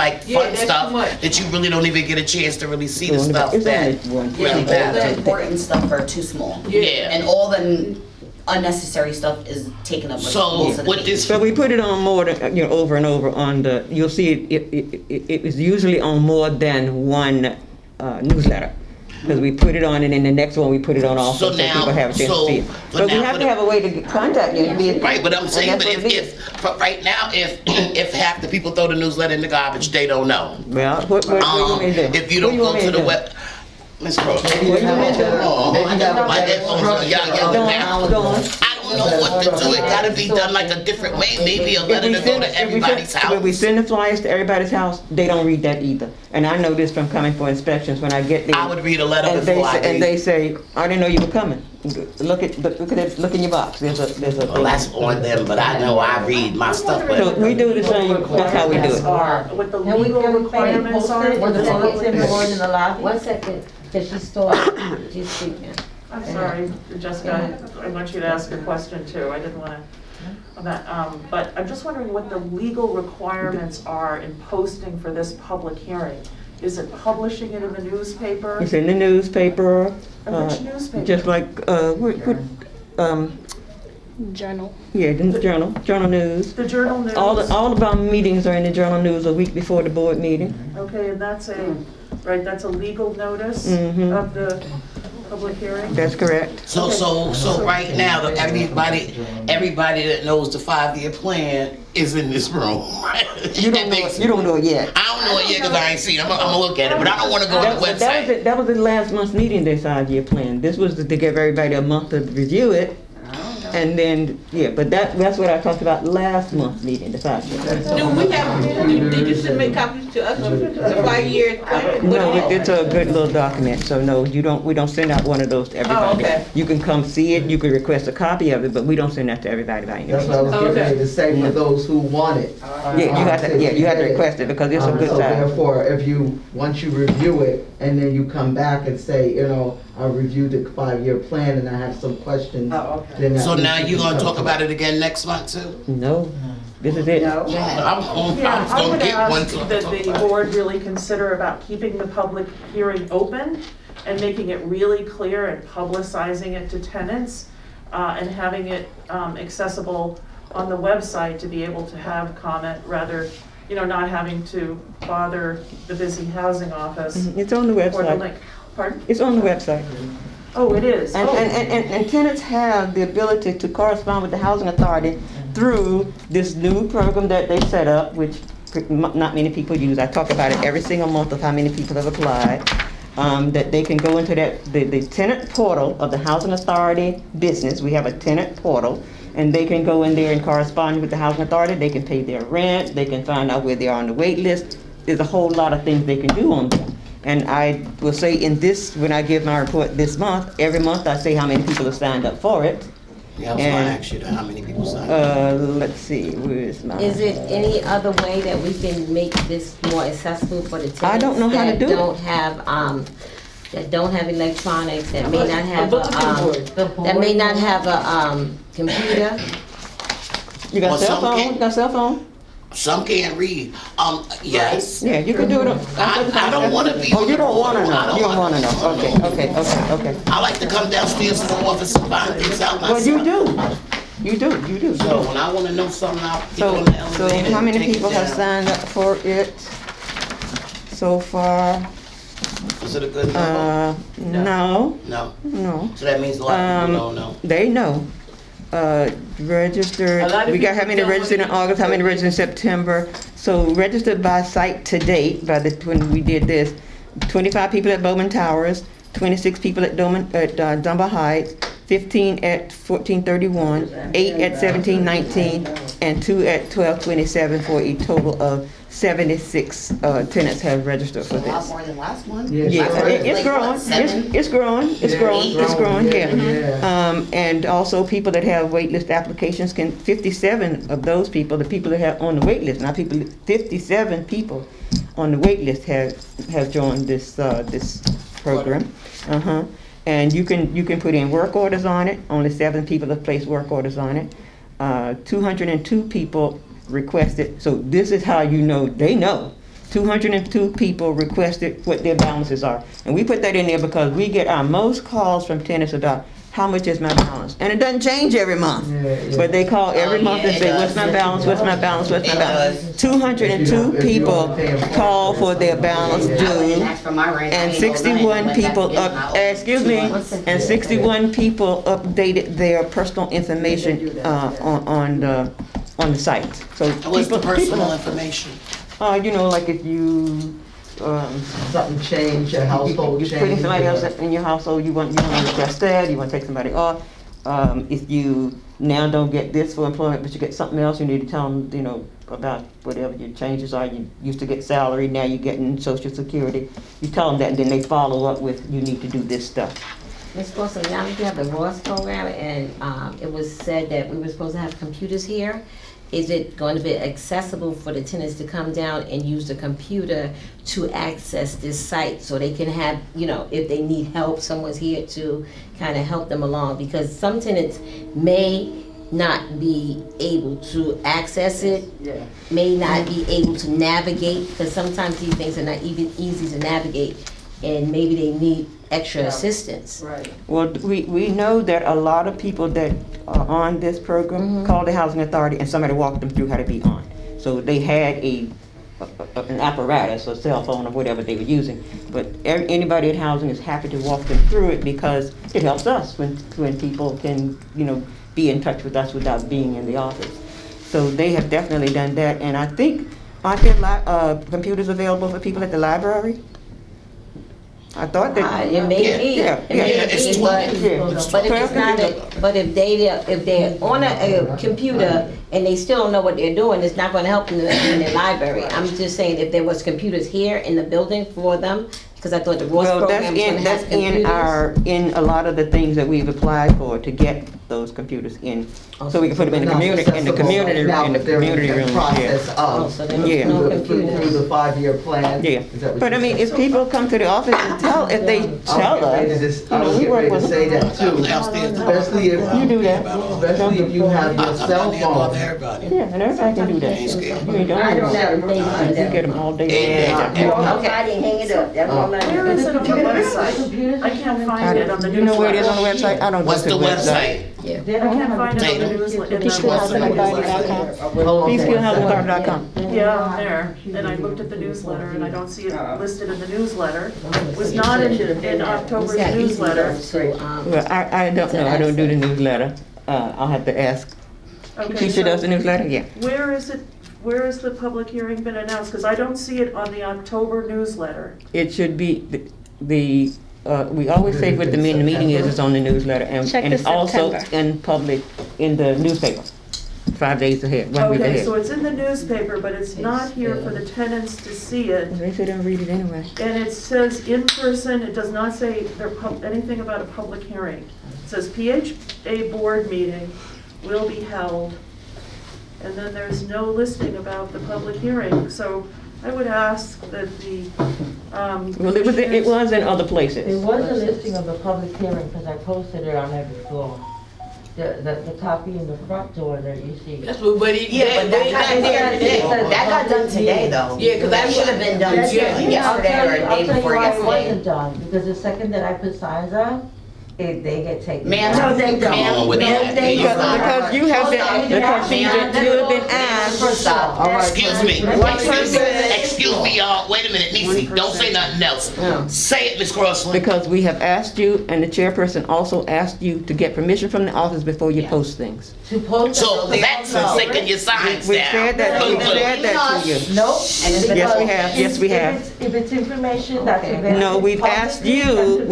like fun stuff that you really don't even get a chance to really see the stuff It's that only one. really all the matters. important stuff are too small. Yeah. And all the unnecessary stuff is taken up with So most of the with page. this, So we put it on more than, over and over on the, you'll see it is usually on more than one newsletter. Because we put it on and in the next one we put it on also So so now- people have a chance so- to see it. but But we now have for to the- have a way to contact you. right? But I'm saying, and but that's what it is. but right now, if half the people throw the newsletter in the garbage, they don't know. Well, what you want me to do? If you What don't you want go me to the do? web, Miss Rose. What you want me to do? My headphones are yelling now. Go on. I don't know what to do. It gotta be done like a different way. Maybe a letter to go to everybody's house. When we send the flyers to everybody's house, they don't read that either. And I know this from coming for inspections when I get there. I would read a letter And before I and leave. they say, I didn't know you were coming. Look in your box. There's a Well, thing. that's on them, but I know I read my stuff. So But we do the same. That's how we do it. What the legal requirements are. One for second, the- more than the lobby. 1 second, because she's still, she's speaking. I'm sorry, Jessica, I want you to ask a question too. I didn't want to, but I'm just wondering what the legal requirements are in posting for this public hearing. Is it publishing it in the newspaper? It's in the newspaper. Which newspaper? Just like, Journal. yeah, the journal news. The Journal News? All of our meetings are in the journal news a week before the board meeting. Okay, and that's that's a legal notice Mhm. of the public hearing? That's correct. so right now, everybody that knows the 5-year plan is in this room. You don't know it yet. I don't know it yet because I ain't seen it. I'm gonna look at it, but I don't want to go on the website. That was the last month's meeting, their 5-year plan. This was to give everybody a month to review it. And then, but that's what I talked about last month's meeting, the 5-year plan. Do we have, did you submit copies to us, the 5-year plan? No, it's a good little document, so no, we don't send out one of those to everybody. okay. You can come see it, you can request a copy of it, but we don't send that to everybody by That's email. what I was getting ready to say for those who want it. Yeah, you have to request it because it's a good So size. therefore, once you review it, and then you come back and say, I reviewed the 5-year plan and I have some questions. Then that So now needs to you're be gonna talk covered. about it again next month too? No, this is it. I'm Yeah, I gonna would get one. ask that the board really consider about keeping the public hearing open and making it really clear and publicizing it to tenants, and having it accessible on the website to be able to have comment rather, not having to bother the busy housing office It's on the for the website. link. Pardon? It's on the website. Oh, it is. And, Oh. and tenants have the ability to correspond with the housing authority through this new program that they set up, which not many people use. I talk about it every single month of how many people have applied. That they can go into the tenant portal of the housing authority business. We have a tenant portal, and they can go in there and correspond with the housing authority. They can pay their rent. They can find out where they are on the wait list. There's a whole lot of things they can do on there. And I will say when I give my report this month, every month I say how many people have signed up for it. Yeah, I was gonna And, ask you that, how many people signed up? Let's see, where is my? Is it any other way that we can make this more accessible for the tenants? I don't know how to do it. That don't have electronics, that may not have a computer? You got Well, cell some phone? can't. You got cell phone? Some can't read. Yes. Yeah, you can do it. I don't wanna be. Oh, you don't wanna I know. You don't wanna know. Okay. I like to come downstairs to the office and find things out myself. Well, you do. You do. So when I wanna know something, I'll get So, on the elevator how and many take it people have down. signed up for it so far? Is it a good number? No. No. So that means a lot of people don't know. They know. Registered, A lot of we got how people many don't registered in want to- August, how many registered in September? So registered by site to date, when we did this, 25 people at Bowman Towers, 26 people at Dunbar Heights, 15 at 1431, 8 at 1719, and 2 at 1227, for a total of 76 tenants have registered for A lot this. more than last one. Yeah, Last one was it's like, growing. what, 7? It's growing. It's growing. Yeah. Yeah. And also people that have waitlist applications 57 of those people, the people that have on the wait list, 57 people on the wait list have joined this program. And you can put in work orders on it. Only 7 people have placed work orders on it. 202 people requested. So this is how they know. 202 people requested what their balances are. And we put that in there because we get our most calls from tenants about how much is my balance? And it doesn't change every month. But they call every month and say, what's my balance, what's my balance, what's my balance? 202 people call for their balance due, and 61 people and 61 people updated their personal information on the site. So What's the personal information? Like if you Something change, a household change. you're putting somebody else in your household, you want to request that, you want to take somebody off. If you now don't get this for employment, but you get something else, you need to tell them, about whatever your changes are. You used to get salary, now you're getting Social Security. You tell them that, and then they follow up with, you need to do this stuff. Ms. Wilson, now we have the Ross program, and it was said that we were supposed to have computers here. Is it going to be accessible for the tenants to come down and use the computer to access this site so they can have, if they need help, someone's here to kind of help them along? Because some tenants may not be able to access it, may not be able to navigate, because sometimes these things are not even easy to navigate, and maybe they need extra assistance. Right. Well, we know that a lot of people that are on this program call the Housing Authority and somebody walked them through how to be on. So they had an apparatus, a cell phone or whatever they were using. But anybody at Housing is happy to walk them through it because it helps us when people can, be in touch with us without being in the office. So they have definitely done that. And I think, aren't there computers available for people at the library? I thought that it may be, it's 12. but if it's not, but if they're on a computer and they still don't know what they're doing, it's not going to help them in the library. I'm just saying, if there was computers here in the building for them, because I thought the Ross program was going to have computers. That's in a lot of the things that we've applied for to get those computers in, so we can put them in the community room. Through the 5-year plan. Yeah, but I mean, if people come to the office and tell us, we work with. Say that too, especially if you do that. Especially if you have your cell phone. Yeah, and everybody can do that. I don't have You get them all day. I didn't hang it up. Where is it on the website? I can't find it on the newsletter. You know where it is on the website? I don't go What's to the the website? I can't find it on the newsletter. Peacefieldhousingauthority.com. Yeah, on there, and I looked at the newsletter, and I don't see it listed in the newsletter. It was not in October's newsletter. Well, I don't know, I don't do the newsletter. I'll have to ask. Okay, Keisha does the newsletter? Yeah. where is the public hearing been announced? Because I don't see it on the October newsletter. It should be, we always say what the meeting is, it's on the newsletter, and it's also in public, in the newspaper, 5 days ahead, 1 week ahead. Okay, so it's in the newspaper, but it's not here for the tenants to see it. They say they'll read it anyway. And it says in person, it does not say anything about a public hearing. It says PHA board meeting will be held, and then there's no listing about the public hearing. So I would ask that the, Well, it was in other places. There was a listing of the public hearing, because I posted it on every floor. The copy in the front door that you see. That's what, but Yeah, but that got done today, though. Yeah, 'cause that should have been done yesterday or the day before I'll tell you why it yesterday. wasn't done, because the second that I put signs up, they get taken. Ma'am, no, they don't. on with that. Because you have been asked. Stop. All right. Excuse me, y'all. Wait a minute, Nisi. Don't say nothing else. Say it, Ms. Crossland. Because we have asked you, and the chairperson also asked you to get permission from the office before you post things. To post So that's taking your signs We down. said that to you. Nope. Yes, we have. Yes, we have. If it's information that's available. No, we've asked you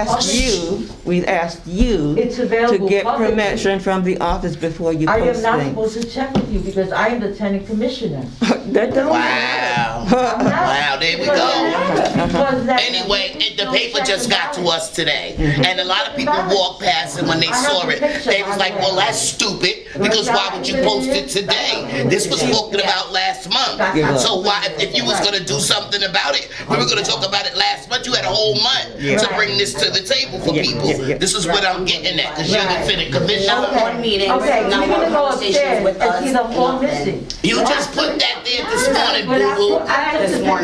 It's to available get publicly. permission from the office before you I post am not things. supposed to check with you, because I am the tenant commissioner. That don't Wow. I'm not. Wow, there we go. Because that- Anyway, the paper just got to us today, and a lot of people walked past, and when they saw it, they was like, well, that's stupid, because why would you post it today? This was spoken about last month. So why, if you was gonna do something about it, we were gonna talk about it last month, you had a whole month to bring this to the table for people. This is what I'm getting at, because you're the Senate commissioner. Board meeting, Okay, no you're more gonna go conversations upstairs with and us. see the whole missing. You just put that there this morning, boo-boo. I have This the morning. picture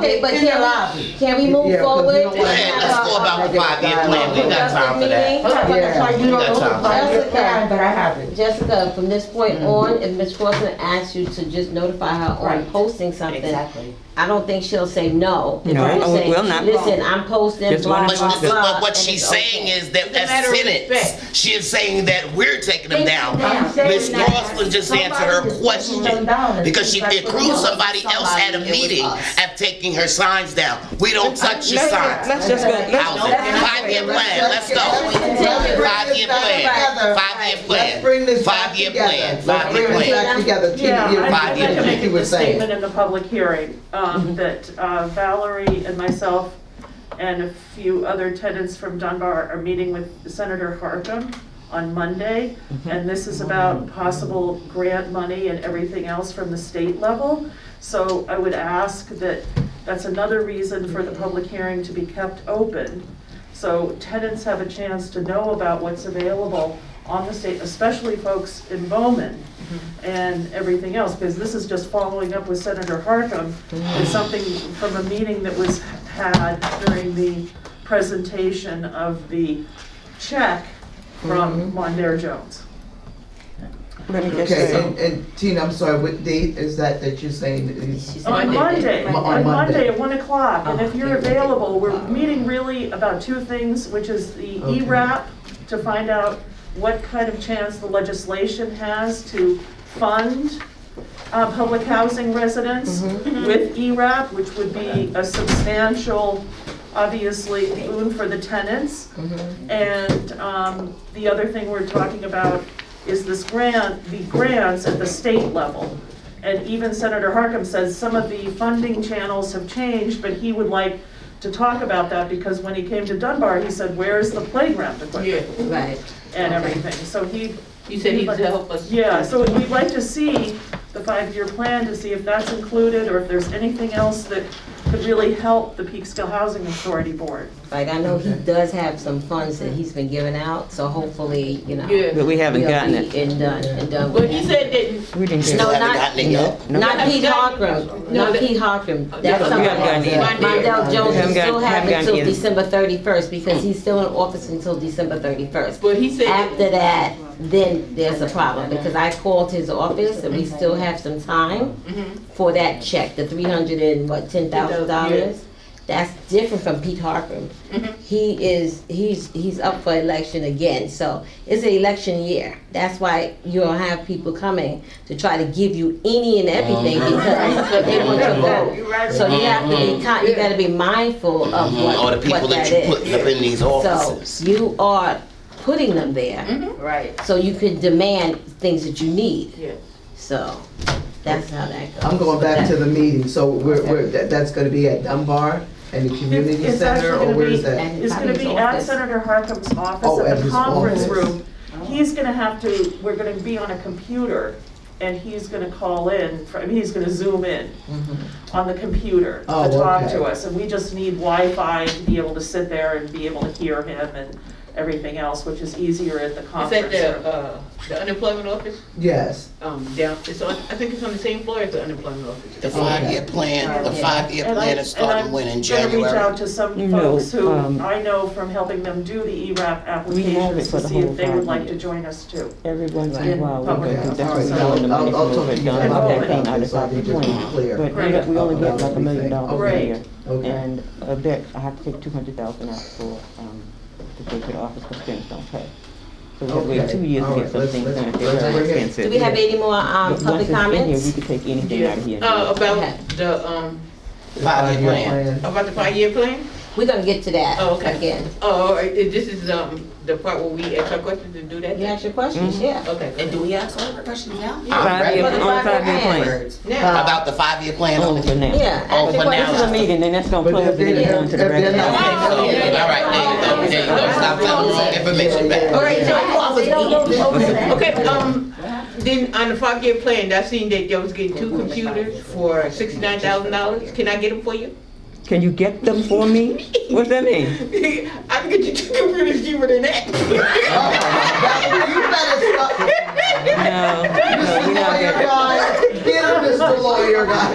Okay, but in the lobby. can we move Yeah, 'cause forward? you don't Go ahead, let's go about the 5-year plan. We got time for that. That's why you don't That's know all. the 5-year plan, but I have it. Jessica, from this point on, if Ms. Crossman asks you to just notify her on Right. posting something, Exactly. I don't think she'll say no. If No, you I say, will not. Listen, I'm posting, Just blah, wanna- blah, But, blah. but what and she's it's saying okay. is that It's a as matter of tenants, respect. she is saying that we're taking them down. I'm saying Ms. that Crossman just answered her somebody is taking them question down. It because she seems like accused somebody else at a Somebody, it was meeting us. of taking her signs down. We don't touch your signs. Let's just go, How's it? let's, 5-year plan, let's go. 5-year plan, 5-year Let's bring plan, this back 5-year together. plan, Let's 5-year bring this plan. back together. Tina, Yeah, you- I'd 5 like to years. make you were a saying. statement in the public hearing, that Valerie and myself and a few other tenants from Dunbar are meeting with Senator Harkin on Monday, and this is about possible grant money and everything else from the state level. So I would ask that, that's another reason for the public hearing to be kept open, so tenants have a chance to know about what's available on the state, especially folks in Bowman and everything else, because this is just following up with Senator Harkin. It's something from a meeting that was had during the presentation of the check from Mondaire Jones. let me just Okay, say, and Tina, I'm sorry, what date is that you're saying? She said On Monday, On on Monday. Monday at 1 o'clock, and if you're Okay. available, we're meeting really about two things, which is the Okay. ERAP, to find out what kind of chance the legislation has to fund public housing residents with ERAP, which would be a substantial, obviously, boon for the tenants. And the other thing we're talking about is this grant, the grants at the state level. And even Senator Harkin says some of the funding channels have changed, but he would like to talk about that, because when he came to Dunbar, he said, where's the playground equipment Right. and everything? So he. You said he'd help us. Yeah, so we'd like to see the 5-year plan to see if that's included, or if there's anything else that could really help the Peekskill Housing Authority Board. Like, I know he does have some funds that he's been giving out, so hopefully, you know. Yeah. but we haven't we'll gotten be it. And done But with he that. said that, We didn't get No, it. Haven't not- gotten it yet. No. Not Pete Harkram, No, not that- Pete Harkram. No, That's we somebody haven't gotten it else. yet. Mondell Jones, Haven't we still gotten- have haven't gotten until it. December 31st, because he's still in office until December 31st. but he said. After that, then there's a problem, because I called his office and we still have some time for that check, the $310,000. That's different from Pete Harkram. He's up for election again, so it's an election year. That's why you'll have people coming to try to give you any and everything because they want your vote. So you have to be, you gotta be mindful of All the what people that that you putting up is. in these So offices. you are putting them there, Right. so you can demand things that you need. Yeah. So that's how that goes. I'm going back to the meeting, so that's gonna be at Dunbar and the community It's center, actually or where is gonna that? And It's gonna be at office. Senator Harkin's office Oh, at at the his conference office. room. He's gonna have to, we're gonna be on a computer, and he's gonna call in, he's gonna zoom in on the computer Oh, to talk okay. to us. And we just need Wi-Fi to be able to sit there and be able to hear him and everything else, which is easier at the Is that conference room. the unemployment office? Yes. Down, it's on, I think it's on the same floor as the unemployment office. The 5-year plan, the 5-year And plan is starting when in I'm gonna reach January. out to some No, folks who um, I know from helping them do the ERAP We have it applications for to the see whole if they would 5 like to years. join us too. Every once in a In while, we public go through, that's housing. what the money I'll for, talk but to you John, about that that, came out of so I can the just be plan. clear. But Right. we only get like $1 million Okay. a year. Okay. And of that, I have to take 200,000 out for, to go to the office, because things don't pay. So we have to wait Okay. 2 years to All get right, some let's- things let's- done, they're let's very bring it. expensive. Do we have any more But once public it's in here, comments? we could take anything out of here. About Okay. the, 5-year plan. about the 5-year plan? We're gonna get to that Oh, okay. again. Oh, all right, this is, the part where we ask our questions and do that? You ask your questions, yeah. Okay. And do we ask all the questions now? Five-year, For the on 5-year 5-year plan. Words. Now, About the 5-year plan Only only. for now. Yeah. Oh, ask your for now. This is a questions. meeting, then that's gonna But close if and they're then not- go into the if they're regular. not- meeting. All right, there you go. Stop telling wrong information back. all right, so, Okay. okay, then on the 5-year plan, I seen that y'all was getting 2 computers for $69,000. Can I get them for you? Can you get them for me? What's that mean? I can get you 2 computers cheaper than that. You better stop. we're not Lawyer getting, guy, get him, Mr. Lawyer guy.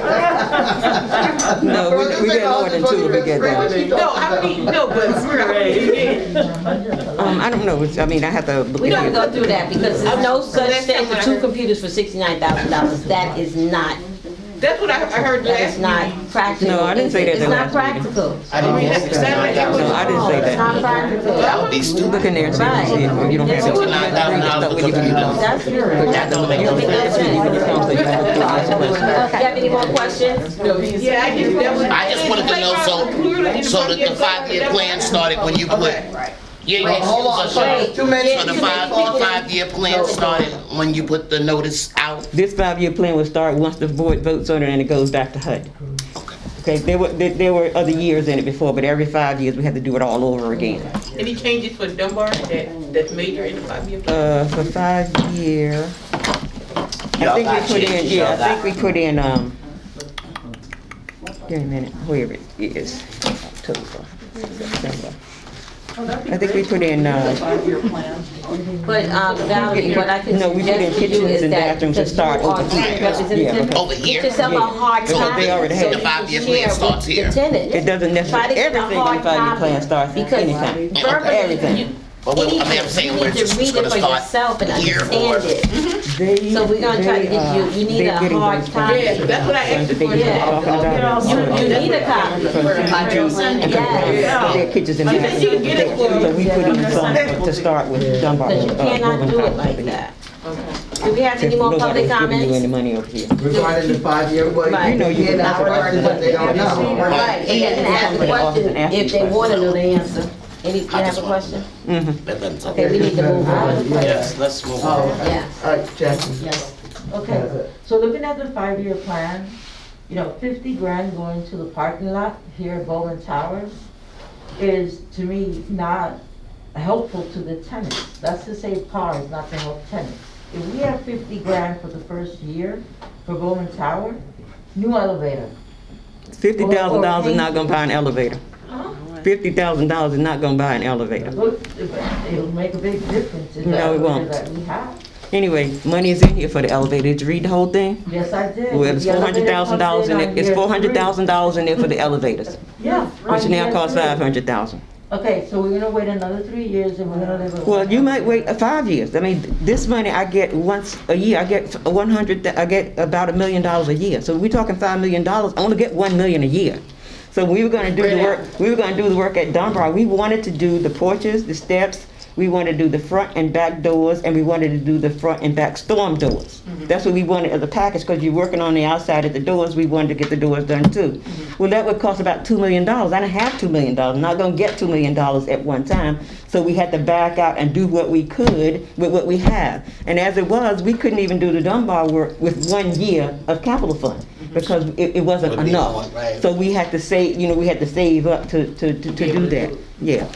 no, we get more than two if we get that. No, I mean, no, but I don't know, I mean, I have to look We don't at go it. through that because there's no such Last thing time I for two heard- computers for $69,000. That is not, that's what I heard that last is not meeting. practical. No, I didn't say that It's the not last meeting. practical. I didn't mean, know that's- that- No, I didn't say It's not that. practical. That would be stupid. Look in there and see if you don't have it. $69,000 for computers. That's good. That don't make You no don't have sense. to, you can just come to the You have any more questions? Yeah, I just, that was. I just wanted to know so that the 5-year plan started when you put. Yeah, Hold on, so so too many. the 5-year plan started when you put the notice out. This 5-year plan will start once the board votes on it and it goes back to HUD. Okay, there were other years in it before, but every 5 years we have to do it all over again. Any changes for Dunbar that's major in the 5-year plan? For 5 year, I think we put in, yeah, I think we put in, give me a minute, where it is, October, September. I think we put in, Five-year plan. But Valerie, what I can No, we put in suggest to you kitchens is and that bathrooms to because start you are over here. representative, Yeah, over here. Get yourself a hard So copy. they already have so it. The you 5-year can plan share starts with here. the tenant. it doesn't Try to necessarily, get a everything in hard the 5-year copy, plan starts because anytime. verbally, Everything. you- But what, I mean, I'm saying we're You need to just read gonna it for start yourself and here or. understand it. So we're gonna try to get you need they're a getting hard those copy. Yeah, that's what I asked you for. Yeah. Talking about it. You need a copy. And Yes. their kitchens and You said you can get it for- so we put in some to start with Dunbar. Because you cannot do it like that. Do we have any more public Nobody's giving you any comments? money over here. Regarding the 5-year, well, Right. you know, you can ask questions that they don't know. Right, and you can ask the question if they want to know the answer. Any, you have a question? Mm-hmm. Okay, we need to move on. Yes, let's move Oh, on. okay. Yeah. All right, Jackie. Yes. Okay, so looking at the 5-year plan, 50 grand going to the parking lot here at Bowman Towers is, to me, not helpful to the tenants. That's to save cars, not to help tenants. If we have 50 grand for the first year for Bowman Tower, new elevator. $50,000 is not gonna buy an elevator. $50,000 is not gonna buy an elevator. Look, it'll make a big difference in the No, it won't. elevator that we have. Anyway, money is in here for the elevator. Did you read the whole thing? Yes, I did. Well, it's The elevator $400,000 in comes it. on It's year $400,000 in there for the elevators, three. Yeah. which on now year costs 3. $500,000. Okay, so we're gonna wait another 3 years and we're gonna live with. Well, you might wait 5 years. I mean, this money I get once a year. I get I get about $1 million a year. So we're talking $5 million. I only get $1 million a year. So we were going to do the work. We were going to do the work at Dunbar. We wanted to do the porches, the steps. We wanted to do the front and back doors, and we wanted to do the front and back storm doors. That's what we wanted as a package, because you're working on the outside of the doors. We wanted to get the doors done too. Well, that would cost about $2 million. I don't have $2 million. I'm not going to get $2 million at one time. So we had to back out and do what we could with what we have. And as it was, we couldn't even do the Dunbar work with 1 year of capital fund, because it wasn't Wouldn't be enough. one, right. So we had to save, we had to save up to do that. Yeah.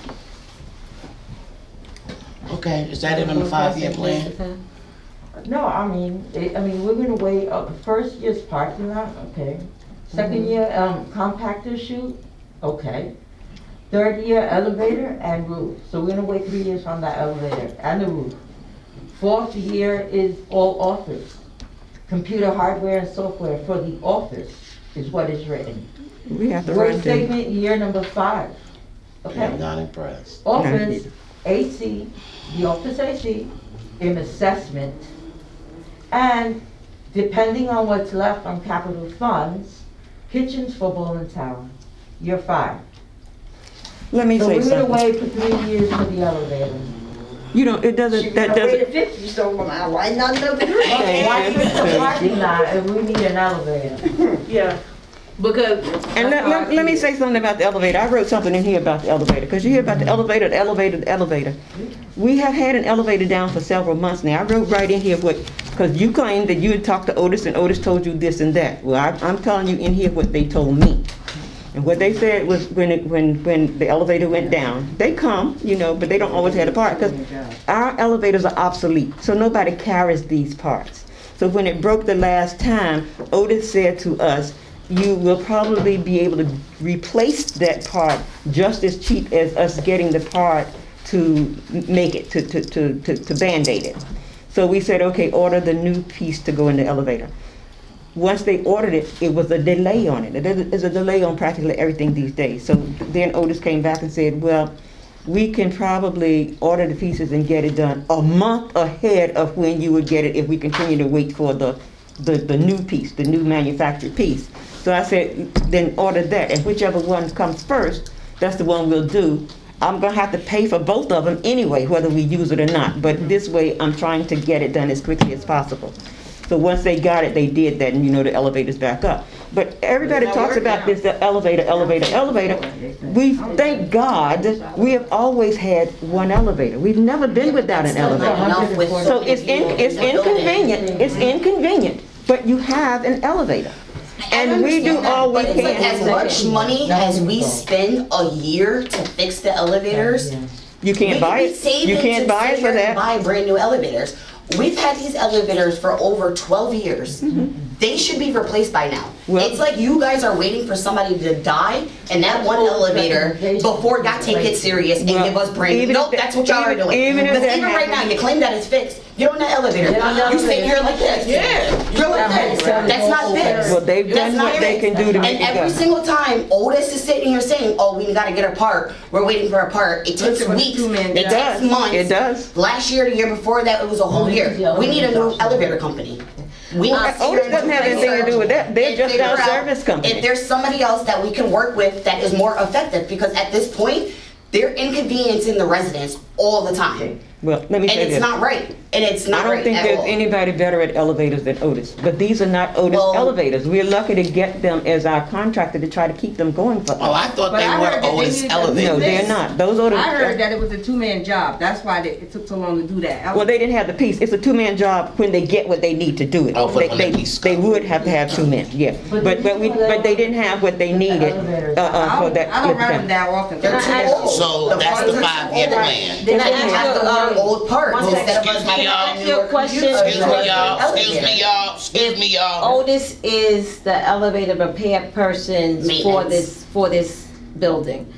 Okay, is that it on the 5-year plan? No, I mean, we're gonna wait, first year's parking lot, okay. Second year, compactor chute, okay. Third year, elevator and roof. So we're gonna wait 3 years on that elevator and the roof. Fourth year is all office. Computer hardware and software for the office is what is written. We have to Work run to. segment, year number 5, I'm okay. not impressed. Office, AC, the office AC, in assessment, and depending on what's left on capital funds, kitchens for Bowman Tower, year 5. Let me So say we're gonna something. wait for 3 years for the elevator. It doesn't, that doesn't. 50, so why not another 3? Why fix the parking lot if we need an elevator? Yeah. Because. And let me say something about the elevator. I wrote something in here about the elevator, because you hear about the elevator, the elevator, the elevator. We have had an elevator down for several months now. I wrote right in here because you claimed that you had talked to Otis and Otis told you this and that. Well, I'm telling you in here what they told me. And what they said was when the elevator went down, they come, but they don't always have the part, because our elevators are obsolete, so nobody carries these parts. So when it broke the last time, Otis said to us, you will probably be able to replace that part just as cheap as us getting the part to make it, to Band-Aid it. So we said, okay, order the new piece to go in the elevator. Once they ordered it, it was a delay on it. There's a delay on practically everything these days. So then Otis came back and said, well, we can probably order the pieces and get it done a month ahead of when you would get it if we continue to wait for the new piece, the new manufactured piece. So I said, then order that, and whichever one comes first, that's the one we'll do. I'm gonna have to pay for both of them anyway, whether we use it or not, but this way I'm trying to get it done as quickly as possible. So once they got it, they did that, and the elevator's back up. But everybody talks about this, the elevator. We, thank God, we have always had one elevator. We've never been without an elevator. So it's inconvenient, but you have an elevator. And we do all we can. can. But as much money as we spend a year to fix the elevators, you can't buy it. You can't buy it for that. Buy brand new elevators. We've had these elevators for over 12 years. They should be replaced by now. Well, it's like you guys are waiting for somebody to die and that one elevator before y'all take it serious and give us brand new. Nope, that's what y'all are doing. Because even right now, you claim that it's fixed. Get on that elevator. You sitting here like this. Yeah. You're like this. That's not fixed. Well, they've done what they can do to make it And every single time, Otis is sitting here saying, oh, we gotta get a part. We're waiting for a part. It takes weeks. It takes months. It does. Last year, the year before that, it was a whole year. We need a new elevator company. Otis doesn't have anything to do with that. They're just our service company. If there's somebody else that we can work with that is more effective, because at this point, they're inconveniencing the residents all the time. Well, let me say this. And it's not right. And it's not right I don't think there's anybody better at elevators than Otis. But these are not Otis elevators. We're lucky to get them as our contractor to try to keep them going for us. Oh, I thought they were Otis elevators. No, they're not. Those Otis. I heard that it was a two-man job. That's why it took so long to do that. Well, they didn't have the piece. It's a two-man job when they get what they need to do it. Oh, they would have to have two men, yeah. But they didn't have what they needed for that. I don't run them that often. So that's the 5-year plan. Then I have the old parts. Excuse me, y'all. Excuse me, y'all. Otis is the elevator repair person for this building.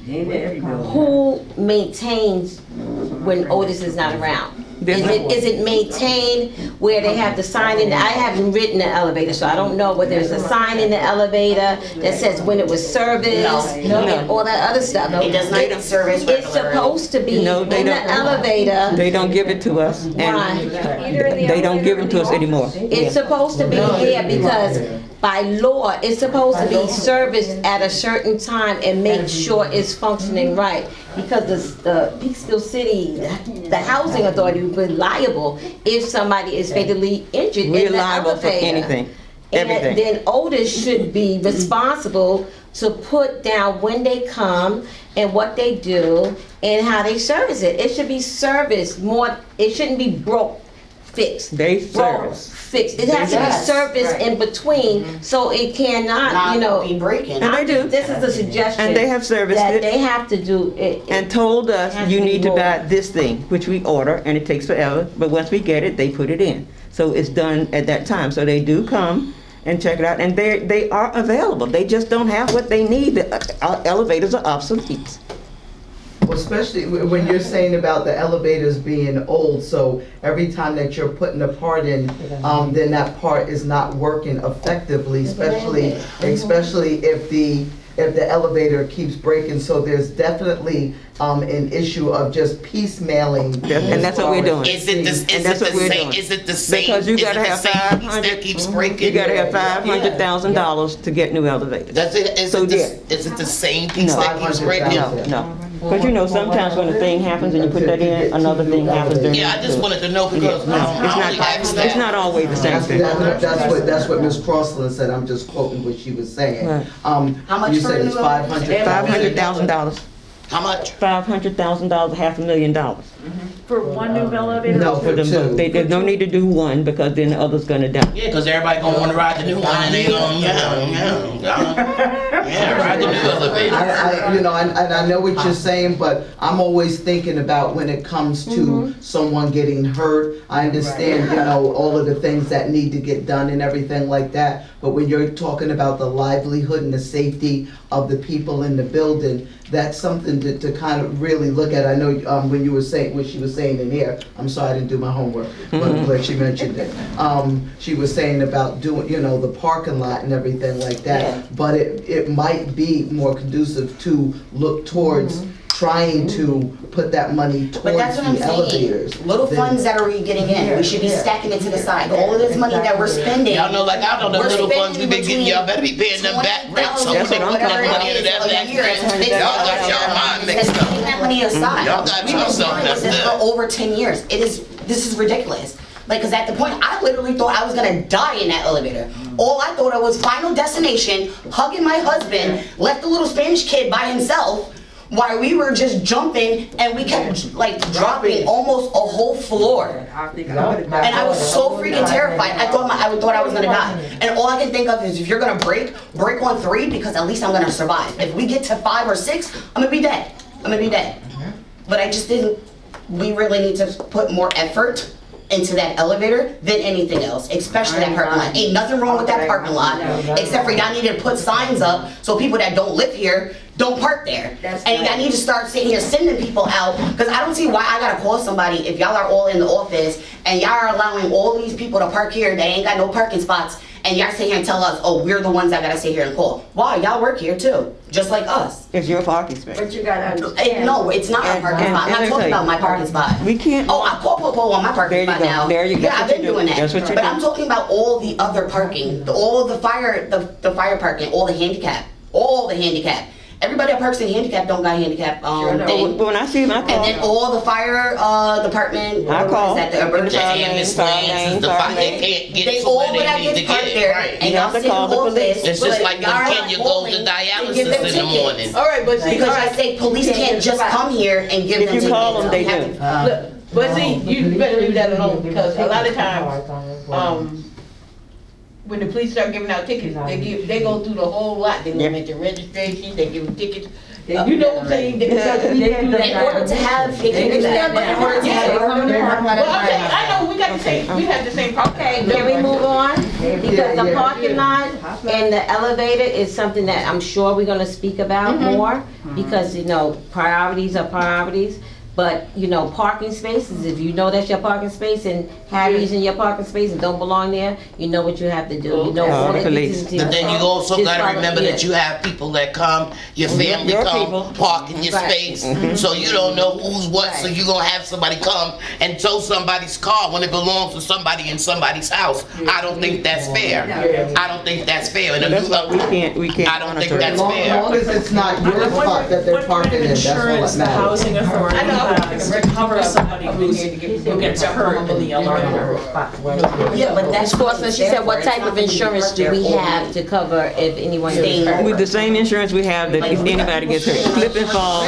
Who maintains when Otis is not around? Is it maintained where they have the sign in? I haven't ridden the elevator, so I don't know whether there's a sign in the elevator that says when it was serviced and all that other stuff. It does not get serviced. It's supposed to be in the elevator. They don't give it to us. Why? They don't give it to us anymore. It's supposed to be here because by law, it's supposed to be serviced at a certain time and make sure it's functioning right. Because the Peekskill City, the housing authority would be liable if somebody is fatally injured in the elevator. We're liable for anything, everything. And then Otis should be responsible to put down when they come and what they do and how they service it. It should be serviced more. It shouldn't be broke, fixed. They service. Fixed. It has to be serviced in between, so it cannot, be breaking. And they do. This is a suggestion. And they have serviced that it. They have to do it. And told us you need to buy this thing, which we order, and it takes forever. But once we get it, they put it in. So it's done at that time. So they do come and check it out, and they are available. They just don't have what they need. The elevators are obsolete. Well, especially when you're saying about the elevators being old, so every time that you're putting a part in, then that part is not working effectively, especially if the elevator keeps breaking. So there's definitely an issue of just piecemealing. And that's what we're doing. Is it the same? Because you gotta have that keeps breaking. You gotta have $500,000 to get new elevators. Is it the same piece that keeps breaking? No. Because sometimes when a thing happens and you put that in, another thing happens. Yeah, I just wanted to know because it's not always the same thing. That's what Ms. Crossland said. I'm just quoting what she was saying. Right. How much you said it's $500,000. How much? $500,000, $500,000. For one new elevator? No, for two. There's no need to do one because then the other's gonna die. Yeah, because everybody gonna want to ride the new one and they gonna ride the new elevator. I know what you're saying, but I'm always thinking about when it comes to someone getting hurt. I understand, all of the things that need to get done and everything like that. But when you're talking about the livelihood and the safety of the people in the building, that's something to kind of really look at. I know when you were saying, what she was saying in here, I'm sorry I didn't do my homework, but I'm glad she mentioned it. She was saying about doing, the parking lot and everything like that. But it might be more conducive to look towards trying to put that money But towards that's what I'm the elevators. saying. Little funds that are getting in, we should be stacking it to the side. All of this money that we're spending. Y'all know, like, I know the We're little funds we spending been getting, y'all better be paying them back rent. So when they put that money into that back rent, y'all got y'all mind mixed up. Taking that money aside. Y'all got We've been yourself dealing with messed this up. for over 10 years. This is ridiculous. Like, cause at the point, I literally thought I was gonna die in that elevator. All I thought I was Final Destination, hugging my husband, left the little Spanish kid by himself, while we were just jumping and we kept like dropping almost a whole floor. And I was so freaking terrified. I thought I was gonna die. And all I can think of is if you're gonna break on 3 because at least I'm gonna survive. If we get to 5 or 6, I'm gonna be dead. But I just didn't. We really need to put more effort into that elevator than anything else, especially that parking lot. Ain't nothing wrong with that parking lot, except for y'all need to put signs up so people that don't live here don't park there. And y'all need to start sitting here sending people out, because I don't see why I gotta call somebody if y'all are all in the office and y'all are allowing all these people to park here that ain't got no parking spots, and y'all sit here and tell us, oh, we're the ones that gotta sit here and call. Why? Y'all work here too, just like us. It's your parking space. But you gotta understand. No, it's not our parking spot. I'm not talking about my parking spot. We can't. Oh, I pull on my parking spot now. There you go. Yeah, I've been doing that. That's what you But do. I'm talking about all the other parking, all the fire parking, all the handicap. Everybody that parks in handicap don't got handicap thing. But when I see them, I call. And then all the fire department, I call. what is that, the emergency. The ambulance lanes, the fire, they can't get They to all where would have they need to get parked get. there, Right. and You y'all have to sit in call the office. police. It's just but like when y'all are Kenya goes to calling give them dialysis in the tickets. morning. All right, but see, Because all I right. say police can't just come here and give them If you tickets. call them, they have do. to- Look, but see, you better leave that alone, because a lot of times, when the police start giving out tickets, they go through the whole lot. They limit the registration, they give tickets. You know what I'm saying? In order to have, they can do that, but in order to have. Well, I'm saying, I know, we have the same problem. Okay, can we move on? Because the parking lot and the elevator is something that I'm sure we're gonna speak about more, because, priorities are priorities. But, parking spaces, if you know that's your parking space and Harry's in your parking space and don't belong there, you know what you have to do. You know Call all the the police. agencies- But then you also Just gotta follow- remember yeah. that you have people that come, your family Your come, people. park in your Right. space, so you don't know who's what, so you gonna have somebody come and tow somebody's car when it belongs to somebody in somebody's house. I don't think that's fair. I don't think that's fair. And That's why we can't I don't think monitor that's it. As fair. long as it's not your spot that they're What parking kind in, of that's all insurance that the matters. housing authority I know, has to cover somebody who gets hurt in the elevator? Yeah, but that's. Sportsman, she said, what type of insurance do we have to cover if anyone gets hurt? With the same insurance we have that if anybody gets hurt, slip and fall,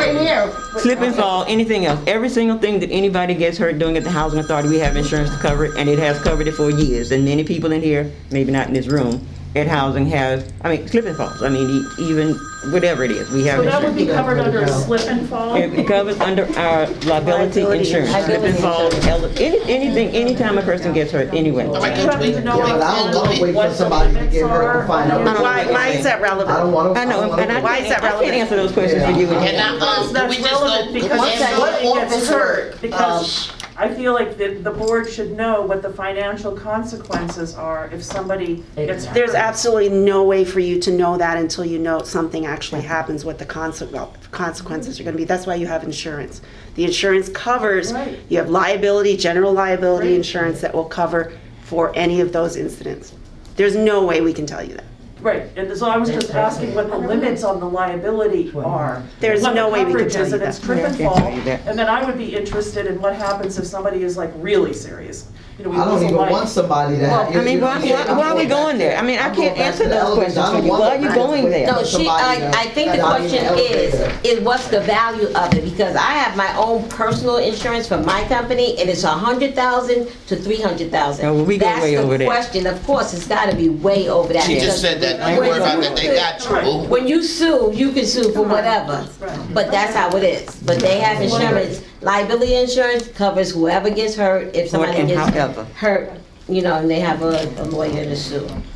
anything else. Every single thing that anybody gets hurt doing at the housing authority, we have insurance to cover it, and it has covered it for years. And many people in here, maybe not in this room, at housing have, slip and falls. Even whatever it is, we have So that would insurance. be covered under slip and fall? It covers under our liability insurance, slip and fall, anything, anytime a person gets hurt, anyway. All right, You don't even know Yeah, but I don't wanna wait for somebody to get hurt and find out. Why is that I relevant? don't wanna. I know, and Why is that I can't relevant? answer those questions for you. And Because now, we that's just go, relevant, because One second. somebody gets Officer, hurt, because I feel like the board should know what the financial consequences are if somebody gets hurt. There's absolutely no way for you to know that until you know something actually happens, what the consequences are gonna be. That's why you have insurance. The insurance covers, Right. you have liability, general liability Right. insurance that will cover for any of those incidents. There's no way we can tell you that. Right, and so I was just asking what the limits on the liability are. There's what no the way we can coverage tell is, you and it's that. trip and Yeah, I can't fall. tell you that. And then I would be interested in what happens if somebody is like really serious. We I don't lose a even life. want somebody to have. Why are we going there? I I'm can't going back answer to the those elevator. questions I for don't you. want Why are you to going wait there? for No, somebody I think the that question died in the is elevator. what's the value of it? Because I have my own personal insurance for my company, and it's 100,000 to 300,000. Oh, well, we go way over That's that. the question. Of course, it's got to be way over that. she because just said that, don't worry about that, they got you, boo. when you sue, you can sue for whatever, but that's how it is. But they have insurance. Liability insurance covers whoever gets hurt if somebody And gets however. hurt, and they have a lawyer to sue.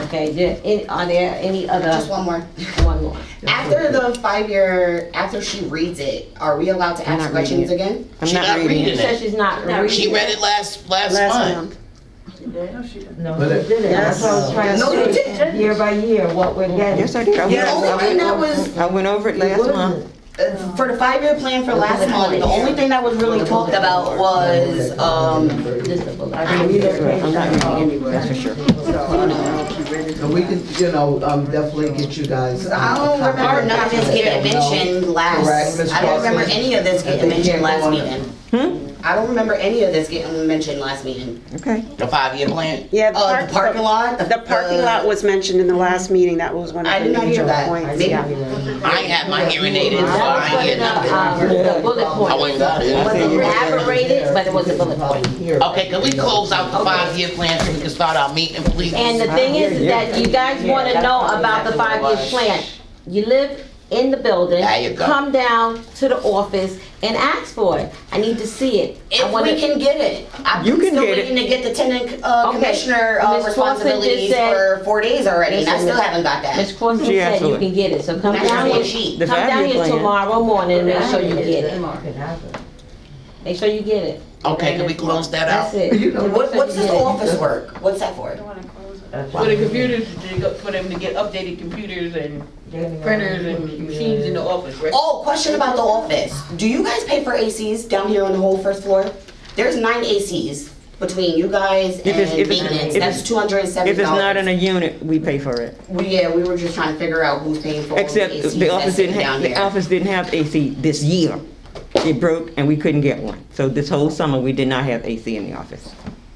Okay, are there any other? Just one more. One more. After the 5-year, after she reads it, are we allowed to I'm ask not reading questions it. again? I'm She not not reading reading She it. said she's not reading. She read it last month. No, she didn't. No, But we it- didn't. That's what I was trying to No, you say. didn't. Year by year, what we're getting. Yes, I did. I The went only over thing it. that was, I went over it last month. for the 5-year plan for last month, the only thing that was really talked about was, This is the bullet. I mean, we don't pay I'm not reading it, attention. that's for sure. And we can, definitely get you guys. I don't remember none of this getting mentioned Correct, last, Ms. I don't remember Crosby? any of this getting mentioned last meeting. Hmm? I don't remember any of this getting mentioned last meeting. Okay. The 5-year plan. Yeah, The parking lot? The parking lot was mentioned in the last meeting, that was one I of did the not hear major that. points, Maybe- yeah. I ain't had my hearing aid in, so I ain't hear nothing. The bullet point. I went and got It it. wasn't elaborated, but it was a bullet point. Okay, can we close out the 5-year plan so we can start our meeting, please? And the thing is that you guys want to know about the 5-year plan. You live in the building, There you go. come down to the office and ask for it. I need to see it. I If wanna- we can get it. I'm You can still get it. waiting to get the tenant Okay. commissioner Ms. Swanson responsibilities just said- for 4 days already, and I Listen, still haven't got Ms. that. Crosby She said asked you for it. can get it, so come That's down just one here. sheet. The Come down 5-year here plan. tomorrow morning and make sure you get it. Can have it. Make sure you get it. Okay, can we close that out? That's it. You know, What's this office work? What's that for? I don't wanna close it. That's For the computers, for them to get updated computers and printers and machines in the office, right? Oh, question about the office. Do you guys pay for ACs down here on the whole first floor? There's 9 ACs between you guys If it's- and if it's- maintenance. if That's it's- $270. If it's not in a unit, we pay for it. Yeah, we were just trying to figure out who's paying for all the Except ACs the that's office sitting didn't down have, the here. office didn't have AC this year. It broke and we couldn't get one. So this whole summer, we did not have AC in the office.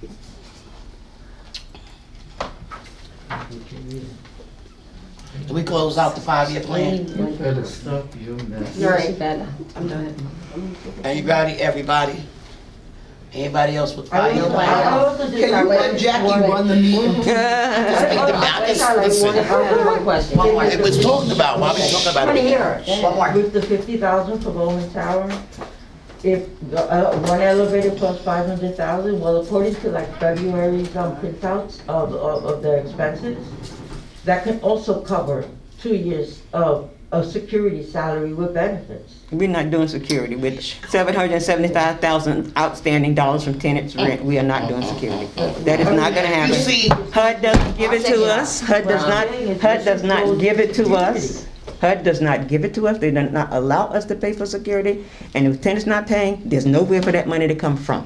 Can we close out the 5-year plan? Better stop your mess. You're right. She better. I'm done. Everybody? Anybody else with I 5-year also plan? just Can you have let Jackie run the meeting? Speak to Malcolm. One question. One more. It was talked about, why we talking about it again? One more. With the 50,000 for Bowman Tower, if one elevator plus 500,000, well, according to like February's printouts of their expenses, that can also cover 2 years of security salary with benefits. We're not doing security. With $775,000 outstanding dollars from tenants rent, we are not doing security. That is not gonna You happen. see, HUD doesn't give it to us. HUD does not give it to us. HUD does not give it to us. They do not allow us to pay for security. And if tenants not paying, there's nowhere for that money to come from.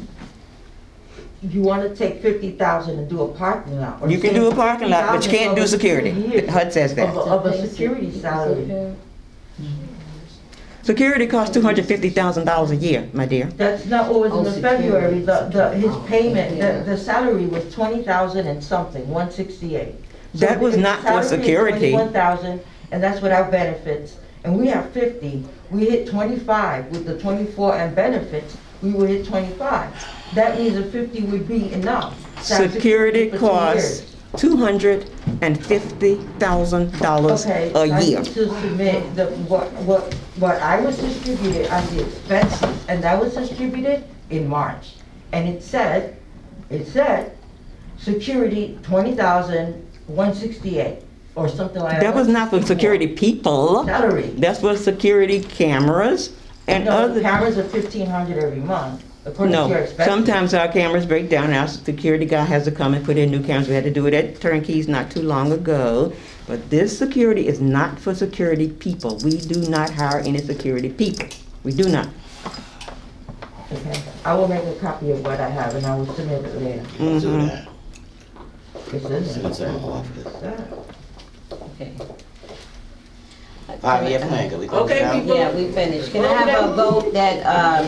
You wanna take 50,000 and do a parking lot. or You can do a parking lot, but you can't do 50,000 security. over 2 years HUD says that. Of a security salary. Security costs $250,000 a year, my dear. That's not what was in the February, his payment, the salary was 20,000 and something, 168. That was not for security. 21,000, and that's without benefits, and we have 50, we hit 25 with the 24 and benefits, we would hit 25. That means the 50 would be enough. That's Security for 2 costs years. $250,000 Okay, a I year. need to submit what I was distributed as the expenses, and that was distributed in March. And it said, security, 20,168, or something like that. That was not for security people. Salary. That's for security cameras and No, other. cameras are 1,500 every month, according to your No, expenses. sometimes our cameras break down. Our security guy has to come and put in new cameras. We had to do it at Turnkeys not too long ago. But this security is not for security people. We do not hire any security people. We do not. Okay, I will make a copy of what I have, and I will submit it later. do Mhm. that. It's in there. It's in the office. Okay. 5-year plan, can we close it Okay, out? people. Yeah, we finished. Can I have a vote that,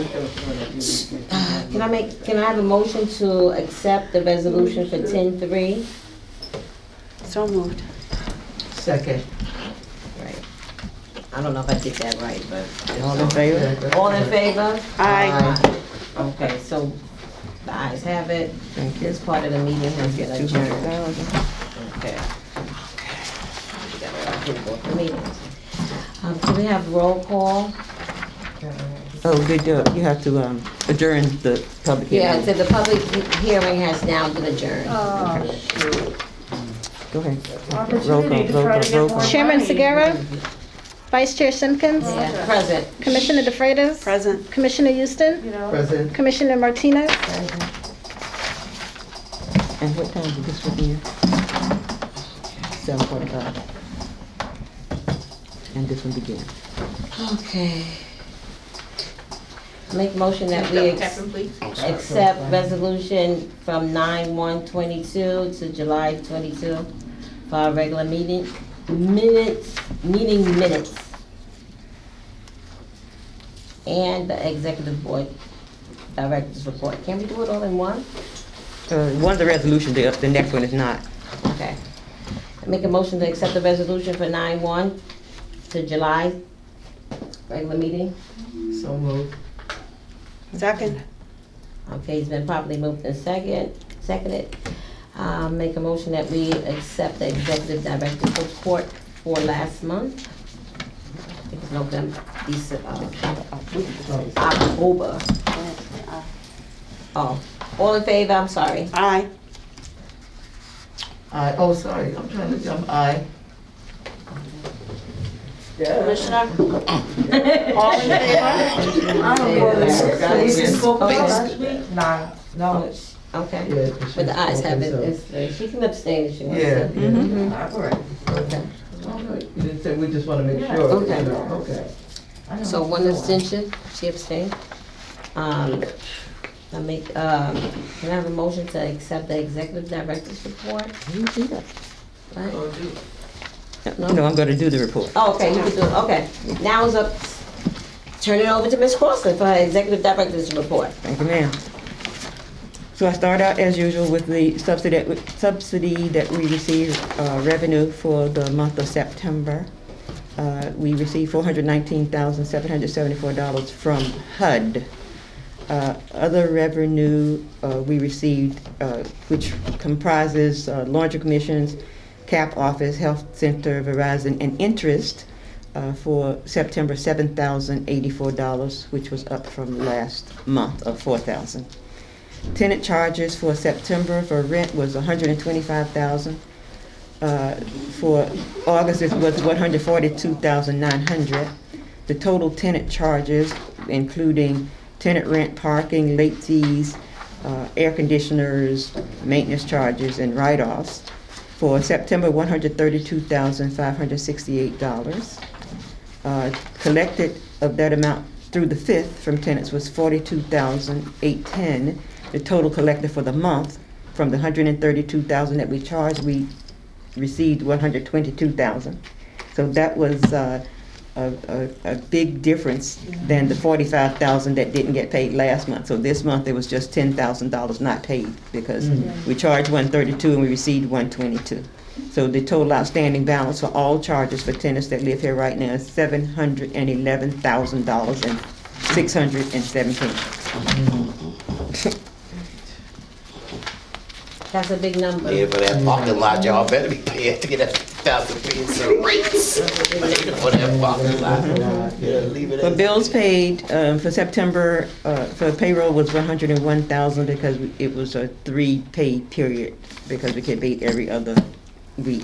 can I have a motion to accept the resolution for 10-3? So moved. Second. Right. I don't know if I did that right, but. All in favor? All in favor? Aye. Okay, so the ayes have it. Thank you. This part of the meeting has been adjourned. 200,000. Okay. We got our approval of the meetings. Can we have roll call? Oh, good job. You have to adjourn the public Yeah, hearing. so the public hearing has now been adjourned. Go ahead. Opportunity to try to get roll more call. Chairman money. Segura, Vice Chair Simpkins, Yeah, present. Commissioner DeFreitas, Present. Commissioner Houston, You know, President, Commissioner Martinez. And what time did this begin? 7:45. And this one began. Okay. Make motion that we Captain, please. accept resolution from 9/1/22 to July 22 for our regular meeting minutes. And the executive board director's report. Can we do it all in one? One's a resolution, the next one is not. Okay. I make a motion to accept the resolution for 9/1 to July regular meeting. so moved. Second. Okay, it's been properly moved and seconded. Make a motion that we accept the executive director's report for last month. I think it's November, October. Oh, all in favor, I'm sorry. Aye. Aye, oh, sorry, I'm trying to jump, aye. Commissioner? all in favor? Last week? Nine. No. Okay, Yeah, 'cause but the ayes she's have it, spoken, she can abstain if she wants Yeah, to. yeah. All right. Okay. Okay. You didn't say, we just wanna make sure. Okay. you know, Okay. So one abstention, she abstained. I make, can I have a motion to accept the executive director's report? You do that. Right? No, I'm gonna do the report. Oh, okay, you can do it, okay. Now is up, turn it over to Ms. Crossland for her executive director's report. Thank you, ma'am. So I start out as usual with the subsidy that we received, revenue for the month of September. We received $419,774 from HUD. Other revenue we received, which comprises laundry commissions, CAP office, health center, Verizon, and interest for September, $7,084, which was up from last month of $4,000. Tenant charges for September for rent was $125,000. For August, it was $142,900. The total tenant charges, including tenant rent, parking, late fees, air conditioners, maintenance charges, and write-offs, for September, $132,568. Collected of that amount through the 5th from tenants was $42,810. The total collected for the month, from the $132,000 that we charged, we received $122,000. So that was a big difference than the $45,000 that didn't get paid last month. So this month, it was just $10,000 not paid because we charged $132 and we received $122. So the total outstanding balance for all charges for tenants that live here right now is $711,617. That's a big number. Yeah, for that parking lot, y'all better be paying to get that $1,000 some rates. For that parking lot. Yeah, leave it For at bills paid, for September, for payroll was $101,000 because it was a 3-pay period because we get paid every other week.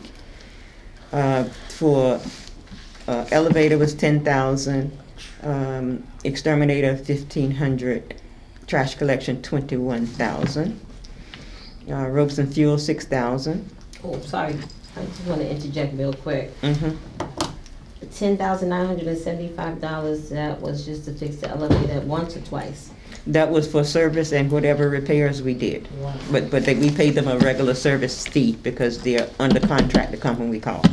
For elevator was $10,000, exterminator $1,500, trash collection $21,000. Ropes and fuel, $6,000. Oh, sorry, I just want to interject real quick. Mm-hmm. The $10,975, that was just to fix the elevator once or twice? That was for service and whatever repairs we did. But we paid them a regular service fee because they're under contract to come when we call.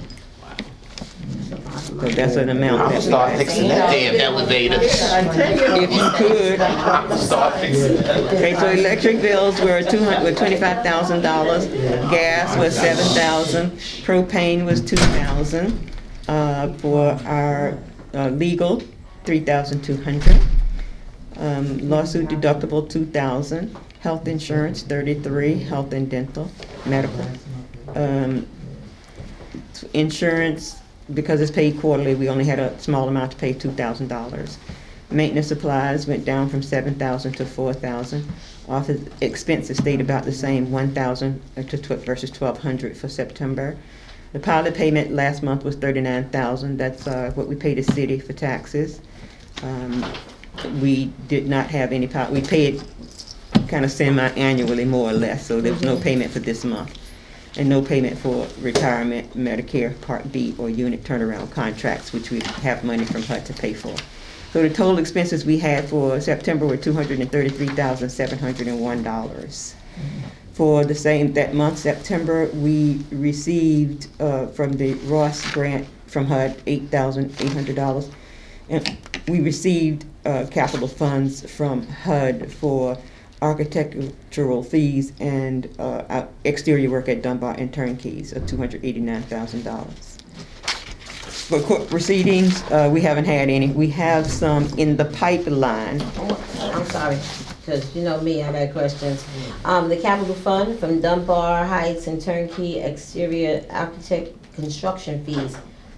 So that's an amount I'm gonna that, start fixing that damn elevator. if you could. I'm gonna start fixing that. Okay, so electric bills were $25,000, gas was $7,000, propane was $2,000, for our legal, $3,200, lawsuit deductible $2,000, health insurance $33,000, health and dental, medical, insurance. Because it's paid quarterly, we only had a small amount to pay, $2,000. Maintenance supplies went down from $7,000 to $4,000. Office expenses stayed about the same, 1,000 versus 1,200 for September. The pilot payment last month was 39,000. That's what we pay the city for taxes. We did not have any pilot. We paid kind of semi-annually, more or less, so there was no payment for this month. And no payment for retirement, Medicare Part B, or unit turnaround contracts, which we have money from HUD to pay for. So the total expenses we had for September were $233,701. For that month, September, we received from the Ross grant from HUD $8,800, and we received capital funds from HUD for architectural fees and exterior work at Dunbar and turnkeys of $289,000. For court proceedings, we haven't had any. We have some in the pipeline. I'm sorry, because you know me, I got questions. The capital fund from Dunbar Heights and turnkey exterior architect construction fees,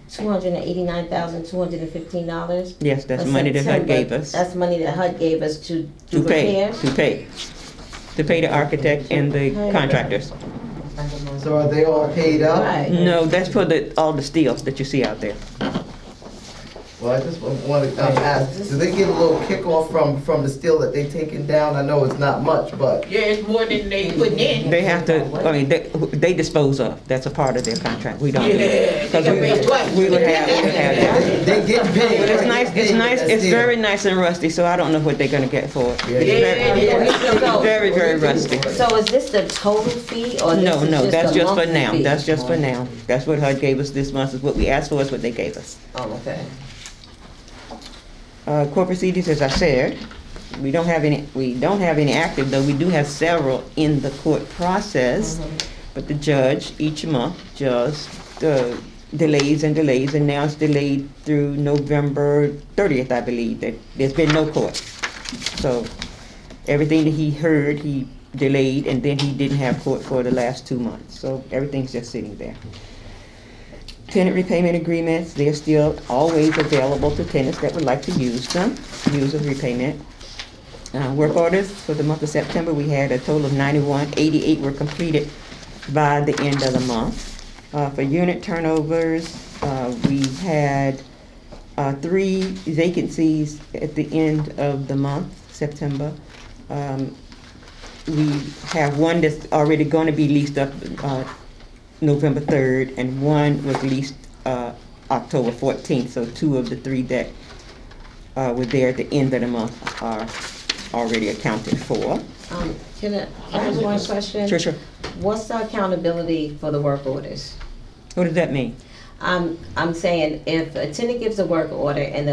$289,215. Yes, that's money that HUD gave us. That's money that HUD gave us to pay the architect and the contractors. So are they all paid up? Right. No, that's for all the steel that you see out there. Well, I just want to ask, do they get a little kickoff from the steel that they taking down? I know it's not much, but. Yeah, it's more than they putting in. They have to, I mean, they dispose of. That's a part of their contract. We don't do it. They got paid twice. We would have that. They get paid. But it's nice, it's very nice and rusty, so I don't know what they're gonna get for it. It's very, very rusty. So is this the total fee, or No, that's the just for monthly now. fee? That's just for now. That's what HUD gave us this month, is what we asked for, is what they gave us. Oh, okay. Court proceedings, as I said, we don't have any active, though we do have several in the court process. But the judge each month just delays, and now it's delayed through November 30th, I believe. That there's been no court. So everything that he heard, he delayed, and then he didn't have court for the last 2 months. So everything's just sitting there. Tenant repayment agreements, they're still always available to tenants that would like to use a repayment. Work orders for the month of September, we had a total of 91. 88 were completed by the end of the month. For unit turnovers, we had 3 vacancies at the end of the month, September. We have one that's already going to be leased up November 3rd, and one was leased October 14th. So 2 of the 3 that were there at the end of the month are already accounted for. Can I ask one question? Sure. What's the accountability for the work orders? What does that mean? I'm saying if a tenant gives a work order and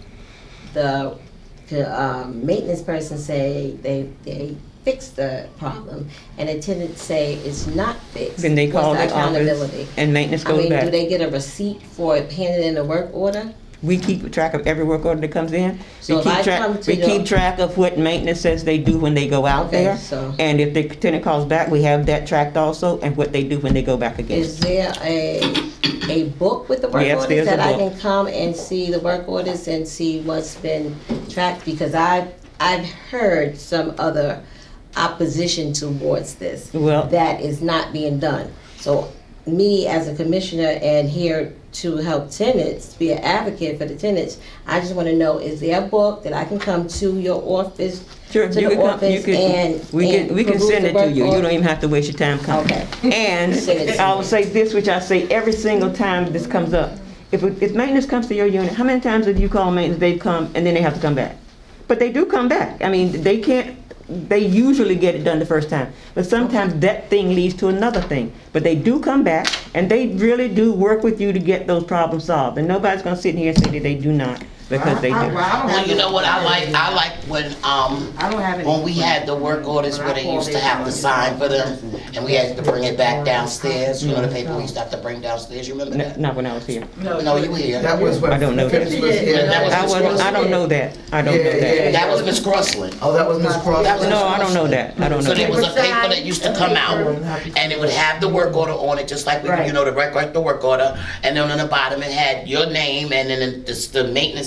the maintenance person say they fix the problem, and the tenant say it's not fixed, Then they call what's the office, accountability? and maintenance goes back. Do they get a receipt for handing in a work order? We keep track of every work order that comes in. So if I come to We keep track of what maintenance says they do when they go out Okay, there. so- And if the tenant calls back, we have that tracked also, and what they do when they go back again. Is there a book with the work Yes, orders there's a that I book. can come and see the work orders and see what's been tracked? Because I've heard some other opposition towards this. Well- that is not being done. So me as a commissioner and here to help tenants, be an advocate for the tenants, I just want to know, is there a book that I can come to your office, Sure, to you the can come, office we can peruse send the it to work you. You order? don't even have to waste your time coming. Okay. And Send it to I will me. say this, which I say every single time this comes up. If maintenance comes to your unit, how many times have you called maintenance, they've come, and then they have to come back? But they do come back. I mean, they usually get it done the first time. But sometimes that thing leads to another thing. But they do come back, and they really do work with you to get those problems solved. And nobody's gonna sit here and say that they do not, because they do. Well, you know what I like? I like when we had the work orders where they used to have to sign for them, and we had to bring it back downstairs. You know, the paper we used to have to bring downstairs. You remember that? Not when I was here. No, you were here. That was when I don't know that. Phipps was here. That was Miss Crossland. I don't know that. I don't know that. That was Miss Crossland. Oh, that was Miss Cross. That was No, Miss I don't know that. I don't know So there was that. a paper that used to come out, and it would have the work order on it, just like we, you know, the work order, and then on the bottom it had your name, and then the maintenance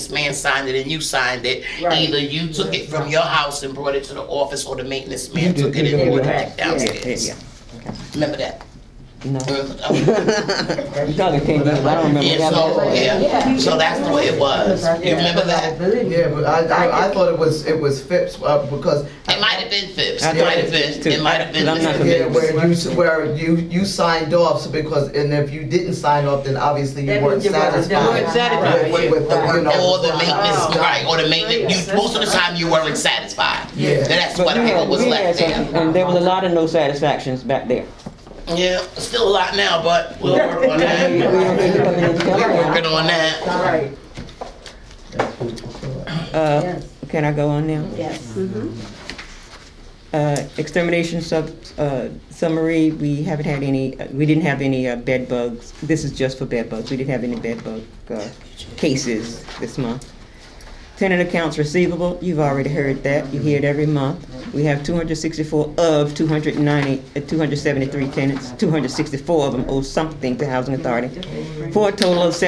maintenance man signed it and you signed it. Right. Either you took it from your house and brought it to the office, or the maintenance man took it and brought it back downstairs. Yeah. Remember that? No. Uh, You talking 10 years, I don't remember Yeah, that. so that's the way it was. You remember that? Yeah, but I thought it was Phipps, because. It might have been Phipps. I It thought might have it was been. too. It might have been. I'm not Phipps. Yeah, where you signed off, so and if you didn't sign off, then obviously you Then weren't you weren't satisfied. satisfied, With the, you know. Or the maintenance, Oh. right? Or the maintenance. Most of the time, you weren't satisfied. Yeah. That's But what we had- was we left had there. some- And there was a lot of no satisfactions back there. Yeah, still a lot now, but we'll work on We that. don't need to come in and tell We're you. working on that. All right. Can I go on now? Yes. Extermination summary, we haven't had any, we didn't have any bed bugs. This is just for bed bugs. We didn't have any bed bug cases this month. Tenant accounts receivable, you've already heard that. You hear it every month. We have 264 of 273 tenants. 264 of them owe something to Housing Authority, for a total of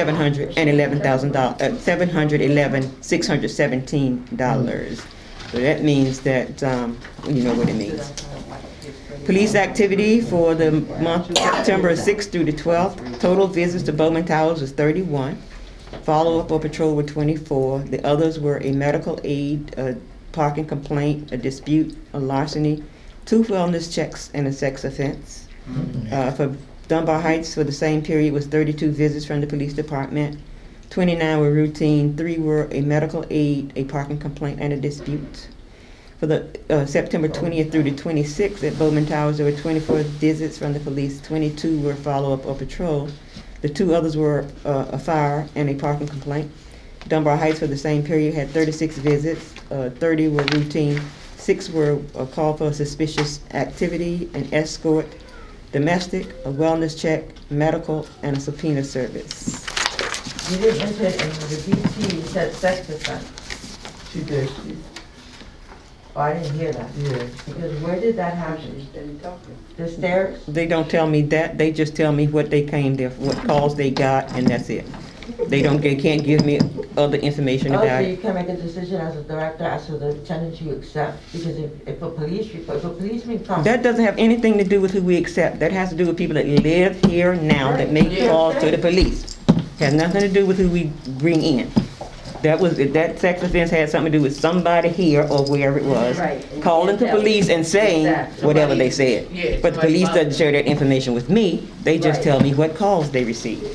$711,617. So that means that, you know what it means. Police activity for the month of September 6th through the 12th. Total visits to Bowman Towers was 31. Follow-up or patrol were 24. The others were a medical aid, a parking complaint, a dispute, a larceny, 2 wellness checks, and a sex offense. For Dunbar Heights, for the same period, was 32 visits from the police department. 29 were routine, 3 were a medical aid, a parking complaint, and a dispute. For the September 20th through the 26th at Bowman Towers, there were 24 visits from the police, 22 were follow-up or patrol. The 2 others were a fire and a parking complaint. Dunbar Heights for the same period had 36 visits, 30 were routine, 6 were a call for suspicious activity, an escort, domestic, a wellness check, medical, and a subpoena service. You didn't enter it in the DT, you said sex offense. She did. Oh, I didn't hear that. Yeah. Because where did that happen? The stairs? They don't tell me that, they just tell me what they came there, what calls they got, and that's it. They can't give me other information Oh, about so you it. can make a decision as a director as to the tenants you accept? Because if a policeman comes. That doesn't have anything to do with who we accept. That has to do with people that live here now that make calls to the police. Has nothing to do with who we bring in. That sex offense had something to do with somebody here or wherever it was, Right. calling the police and saying Exactly. whatever they said. Yeah, But the somebody police followed. doesn't share that information with me. They just Right. tell me what calls they receive.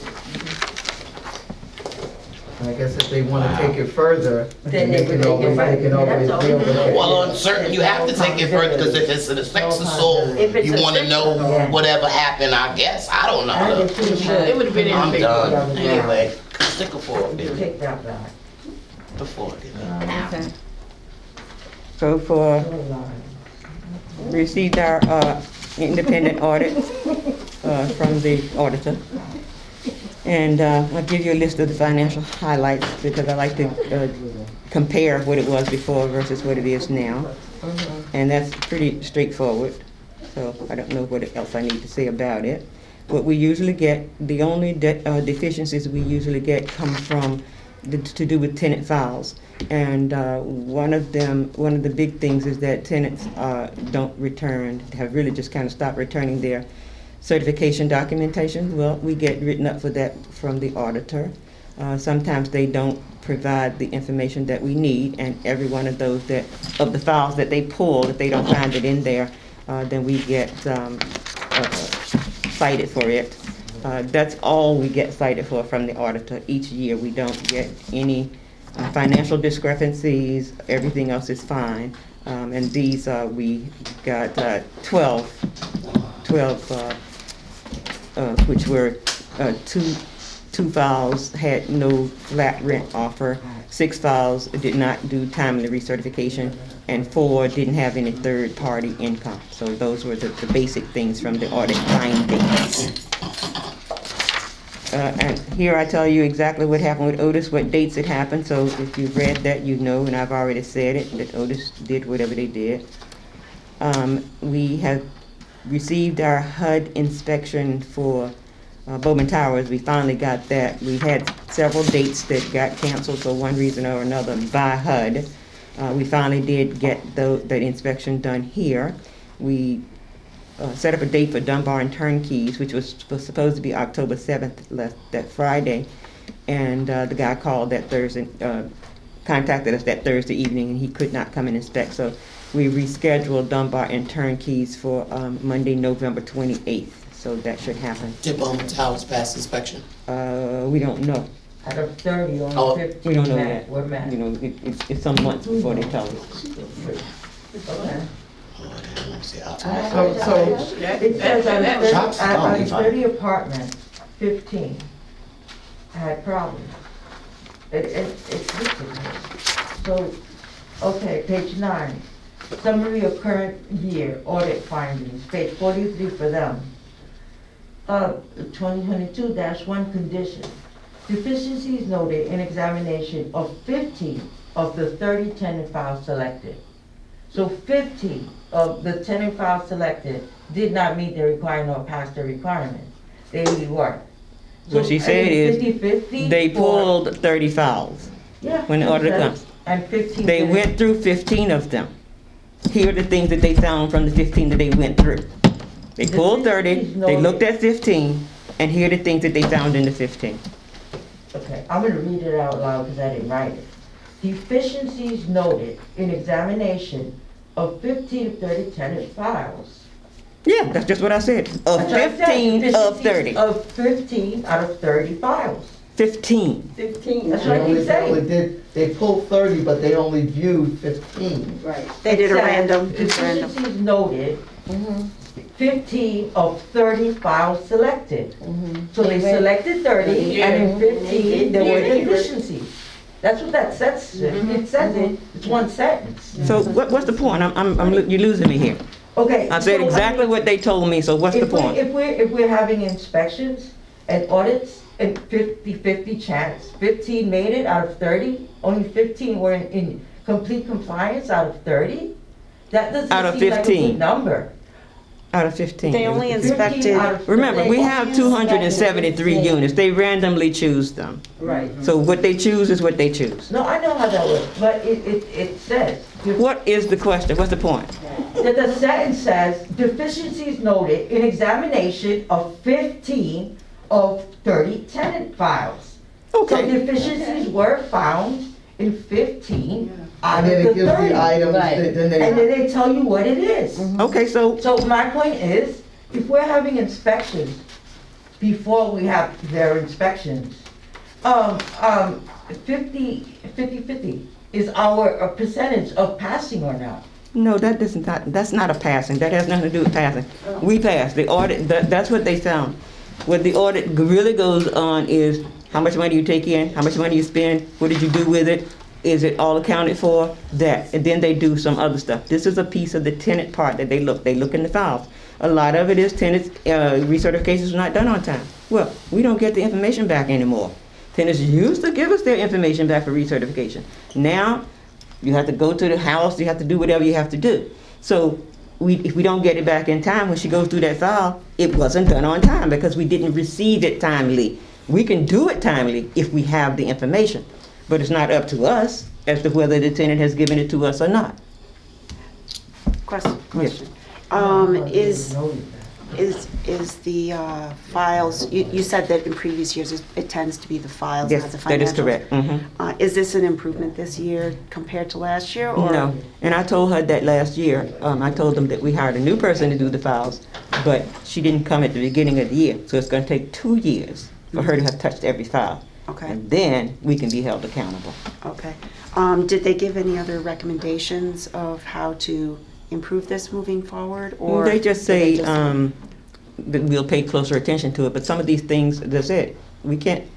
I guess if they wanna take it further, Then they can always deal with it. Well, on certain, you have to take it further, because if it's a sex assault, you wanna know whatever happened, I guess. I don't I know. think you should. It would have been I'm in done. Anyway, stick a fork in it. Take that back. The fork in it. Okay. So for, received our independent audit from the auditor. And I'll give you a list of the financial highlights because I like to compare what it was before versus what it is now. And that's pretty straightforward. So I don't know what else I need to say about it. What we usually get, the only deficiencies we usually get come from to do with tenant files. And one of the big things is that tenants don't return, have really just kind of stopped returning their certification documentation. Well, we get written up for that from the auditor. Sometimes they don't provide the information that we need, and every one of those of the files that they pull, if they don't find it in there, then we get cited for it. That's all we get cited for from the auditor each year. We don't get any financial discrepancies. Everything else is fine. And these we got 12, which were two files had no flat rent offer, 6 files did not do timely recertification, and 4 didn't have any third-party income. So those were the basic things from the audit findings. And here I tell you exactly what happened with Otis, what dates it happened. So if you've read that, you know, and I've already said it, that Otis did whatever they did. We have received our HUD inspection for Bowman Towers, we finally got that. We had several dates that got canceled for one reason or another by HUD. We finally did get that inspection done here. We set up a date for Dunbar and Turnkeys, which was supposed to be October 7th, that Friday. And the guy called that Thursday, contacted us that Thursday evening, and he could not come and inspect. So we rescheduled Dunbar and Turnkeys for Monday, November 28th. So that should happen. Did Bowman Towers pass inspection? We don't know. Out of 30, only Oh, 15 We don't know met. yet. We're met. You know, it's some months before they tell us. Okay. Let me see. So, It says Shops? out Oh, of fine. 30 apartments, 15 had problems. It's listed here. So, okay, page 9. Summary of current year audit findings, page 43 for them. 2022-1 condition. Deficiencies noted in examination of 15 of the 30 tenant files selected. So 15 of the tenant files selected did not meet the requirement or pass the requirement. They weren't. What she said is, 50-50 they or- pulled 30 files Yeah, when the audit comes. and 15. They didn't. went through 15 of them. Here are the things that they found from the 15 that they went through. They pulled 30, they looked at 15, and here are the things that they found in the 15. Okay, I'm gonna read it out loud because I didn't write it. Deficiencies noted in examination of 15 of 30 tenant files. Yeah, that's just what I said. Of That's what I said, 15 of deficiencies 30. Of 15 out of 30 files. 15. 15, that's They what I keep only saying. they pulled 30, but they only viewed 15. Right. They did a It says random, it's random. Deficiencies noted, 15 of 30 files selected. So they selected 30, and in 15, there were deficiencies. That's what that says, it says it, it's one sentence. So what's the point? You're losing me here. Okay. I said so, exactly what they told me, so what's the point? If we're having inspections and audits, and 50-50 chance, 15 made it out of 30, only 15 were in complete compliance out of 30? That doesn't Out of seem like a 15. good number. Out of 15. They only 15 inspected, out of 30. Remember, we have 273 units. They randomly choose them. Right. So what they choose is what they choose. No, I know how that works, but it says. What is the question? What's the point? That the sentence says, deficiencies noted in examination of 15 of 30 tenant files. So Okay. deficiencies were found in 15 out And of then the it gives 30. the items, Right. then And then they, they tell you what it is. Okay, so So my point is, if we're having inspections before we have their inspections, 50 is our percentage of passing or not. no, that's not a passing. That has nothing to do with passing. We passed. The audit, that's what they found. What the audit really goes on is how much money you take in, how much money you spend, what did you do with it, is it all accounted for, that. And then they do some other stuff. This is a piece of the tenant part that they look in the files. A lot of it is tenants, recertifications are not done on time. Well, we don't get the information back anymore. Tenants used to give us their information back for recertification. Now, you have to go to the house, you have to do whatever you have to do. So if we don't get it back in time, when she goes through that file, it wasn't done on time because we didn't receive it timely. We can do it timely if we have the information, but it's not up to us as to whether the tenant has given it to us or not. question. Yes. Is the files, you said that in previous years, it tends to be the files, not Yes, the financials. that is correct. Mhm. Is this an improvement this year compared to last year, or? No, and I told her that last year. I told them that we hired a new person to do the files, but she didn't come at the beginning of the year, so it's gonna take 2 years for her to have touched every file. Okay, And then we can be held accountable. okay. Did they give any other recommendations of how to improve this moving forward, or? They just did they say that we'll pay closer attention to it, but some of these things, that's it. We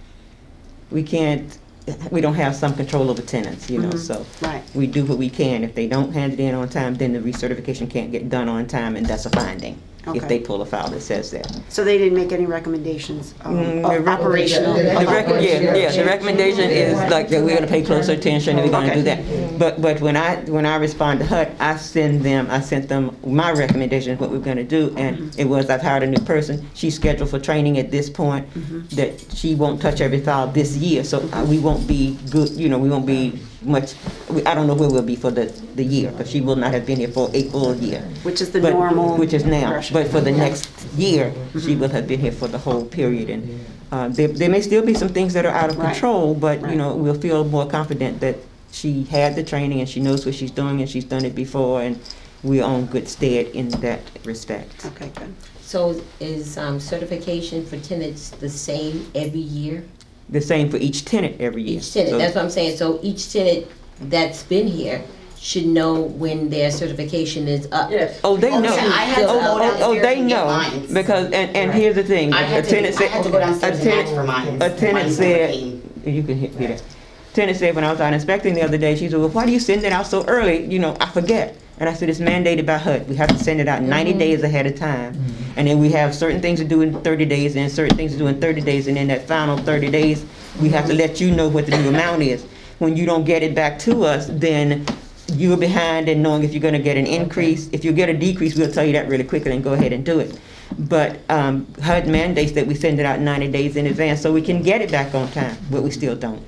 don't have some control over tenants, you know, so. Right, We do what we can. If they don't hand it in on time, then the recertification can't get done on time, and that's a finding. if Okay. they pull a file that says that. So they didn't make any recommendations The of operational? The recommendation is like that we're gonna pay closer attention and we're gonna do that. But when I respond to HUD, I sent them my recommendation, what we're gonna do, and it was, I've hired a new person, she's scheduled for training at this point, that she won't touch every file this year, so we won't be good, we won't be much, I don't know where we'll be for the year, but she will not have been here for a full year. Which is the normal. Which is now, progression. but for the next year, she will have been here for the whole period, and there may still be some things that are out of Right. control, but, Right. we'll feel more confident that she had the training and she knows what she's doing and she's done it before, and we're on good stead in that respect. Okay, good. So is certification for tenants the same every year? The same for each tenant every year. Each tenant, So- that's what I'm saying, so each tenant that's been here should know when their certification is up. Yes. Oh, they know. Yeah, I had to go downstairs They and get know, mine. because, and here's the thing. I had a tenant to go downstairs and ask for mine. A tenant Mine said, came. you can hear that. Tenant said when I was out inspecting the other day, she said, well, why do you send it out so early? I forget. And I said, it's mandated by HUD. We have to send it out 90 days ahead of time. And then we have certain things to do in 30 days and certain things to do in 30 days. And in that final 30 days, we have to let you know what the new amount is. When you don't get it back to us, then you're behind in knowing if you're going to get an increase. If you get a decrease, we'll tell you that really quickly and go ahead and do it. But HUD mandates that we send it out 90 days in advance so we can get it back on time, but we still don't.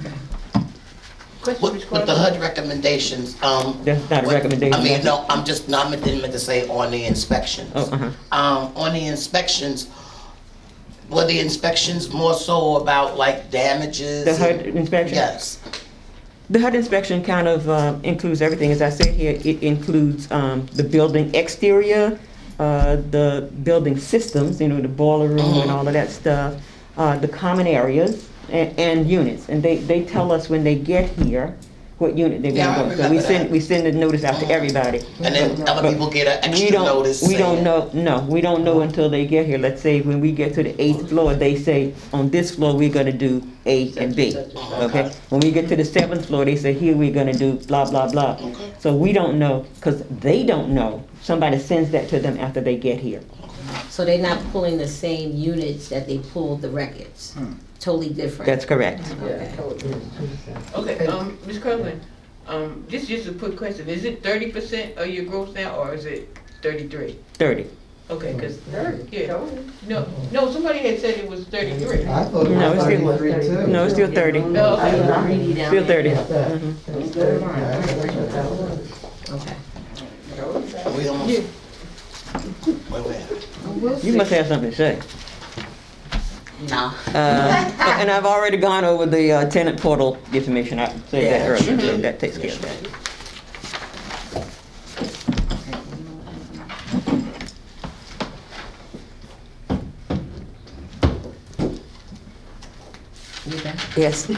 With the HUD recommendations, That's not a recommendation. I mean, no, I'm just, no, I didn't mean to say on the inspections. Oh, On the inspections, were the inspections more so about like damages? The HUD and- inspection? Yes. The HUD inspection kind of includes everything. As I said here, it includes the building exterior, the building systems, the boiler room and all of that stuff, the common areas, and units. And they tell us when they get here what unit they're Yeah, I going to go. So remember we send the notice out to everybody. And then other But people get an we extra don't- notice. We don't saying- know, no, we don't know until they get here. Let's say when we get to the 8th floor, they say, on this floor, we're gonna do A and B, okay? When we get to the 7th floor, they say, here, we're gonna do blah, blah, blah. Okay. So we don't know, because they don't know. Somebody sends that to them after they get here. So they're not pulling the same units that they pulled the records? Totally different? That's correct. Okay. Okay, Ms. Kirkland, this is just a quick question. Is it 30% of your gross now, or is it 33? 30. Okay, because, yeah, no, somebody had said it was 33. I thought it No, was it's still, 33 too. no, it's still 30. Oh, okay. Still 30. Okay. We almost. Wait. You must have something to say. No. And I've already gone over the tenant portal information. I said that earlier, so that takes care of that. Yes.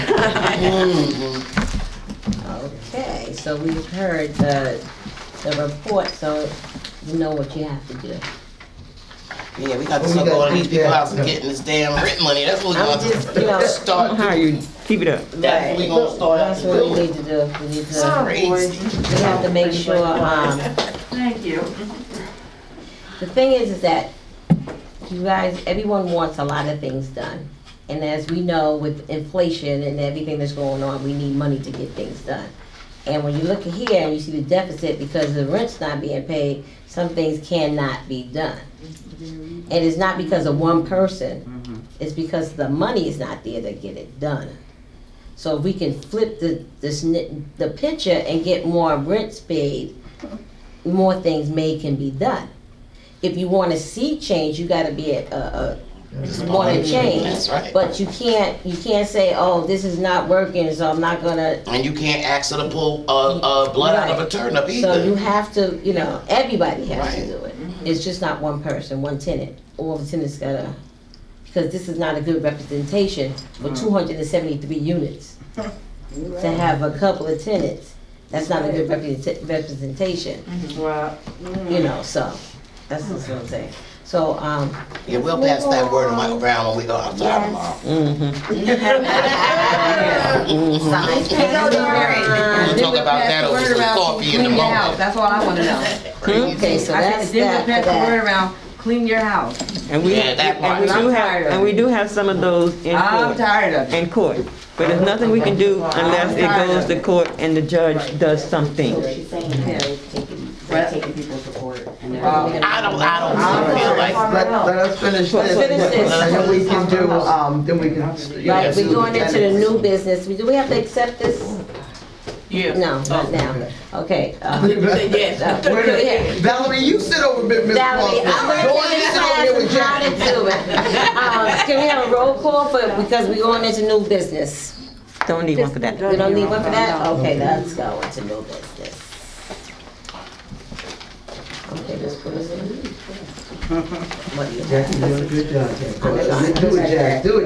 Okay, so we've heard the report, so you know what you have to do. Yeah, we got to start going to these people's house and getting this damn rent money. That's what we're I'm going just, to start. How are you? Keep it up. That's what we're going to start That's what we doing. need to do. We need to, Sorry. we have to make sure, Thank you. the thing is that you guys, everyone wants a lot of things done. And as we know, with inflation and everything that's going on, we need money to get things done. And when you look at here and you see the deficit because the rent's not being paid, some things cannot be done. And it's not because of one person, it's because the money is not there to get it done. So if we can flip the picture and get more rents paid, more things can be done. If you want to see change, you got to be want to change. That's right. But you can't say, oh, this is not working, so I'm not gonna. And you can't ask her to pull blood out of a turnip either. So you have to, everybody has Right. to do it. It's just not one person, one tenant. All the tenants gotta, because this is not a good representation for 273 units. To have a couple of tenants, that's not a good representation. So that's what I'm saying. So, Yeah, we'll pass that word around when we go outside tomorrow. Signs. We'll talk about that over some coffee in the morning. That's all I want to know. crazy. Okay, so I that's said, then that we pass for the that. word around, clean your house. And we, Yeah, that part. and we I'm do tired of have, and we do have some of those in I'm court. tired of it. In court. But there's nothing we can do unless it goes to court and the judge does something. She's saying that they're taking people to court and they're. I don't feel like. Let us finish this. Finish this. And then we can do, then we can. Right, we're going into the new business. Do we have to accept this? Yeah. No, not now. Okay. You said yes. Wait a minute. Valerie, you sit over, Ms. Valerie, Walker. I'm gonna Go take on and this sit over there with class and how to Jack. do it. Can we have a roll call because we're going into new business? Don't need one for that. We don't need one for that? Okay, let's go into new business. Okay, let's put us in. What do you have? Jack, you're doing a good job, Jack. Do it, Jack. Do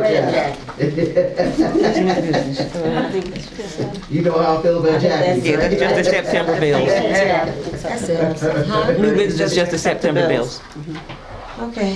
it, Jack. You know how I feel about Jackie, Yeah, that's just the September bills. That's it. Huh? New business is just the September bills. Okay.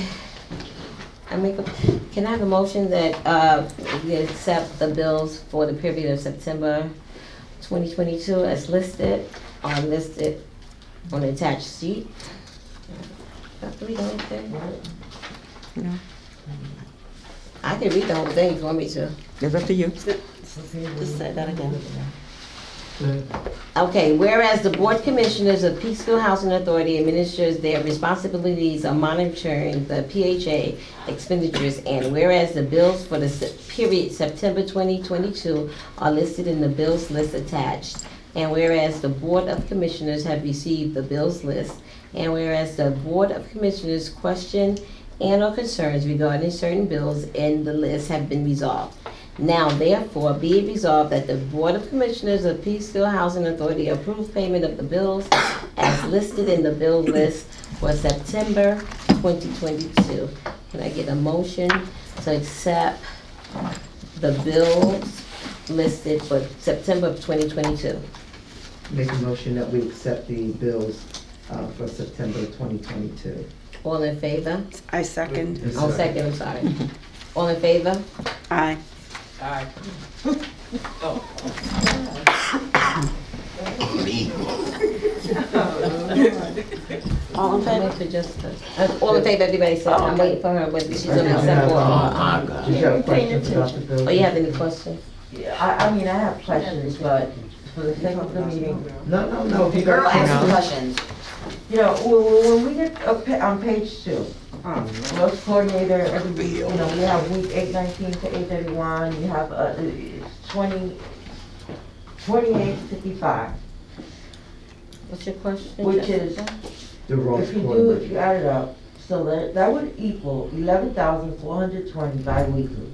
Can I have a motion that we accept the bills for the period of September 2022 as listed on the attached sheet? Have to read the whole thing? No. I can read the whole thing if you want me to. It's up to you. Just say that again. Okay, whereas the Board Commissioners of Peekskill Housing Authority administers their responsibilities of monitoring the PHA expenditures, and whereas the bills for the period September 2022 are listed in the bills list attached, and whereas the Board of Commissioners have received the bills list, and whereas the Board of Commissioners' question and/or concerns regarding certain bills in the list have been resolved. Now therefore be it resolved that the Board of Commissioners of Peekskill Housing Authority approve payment of the bills as listed in the bill list for September 2022. Can I get a motion to accept the bills listed for September of 2022? Make a motion that we accept the bills for September 2022. All in favor? I second. Oh, second, I'm sorry. All in favor? Aye. All in favor? All in favor, everybody said, I'm waiting for her, whether she's gonna accept or. Do you have questions about the bills? Oh, you have any questions? I mean, I have questions, but for the sake of the meeting, No, if you Girl, got ask the questions. you know, when we get on page 2, Rose coordinator, every week, you know, we have week 819 to 831, you have 2855, What's your question? which is, the wrong if quarter. you add it up, so that would equal 11,420 bi-weekly.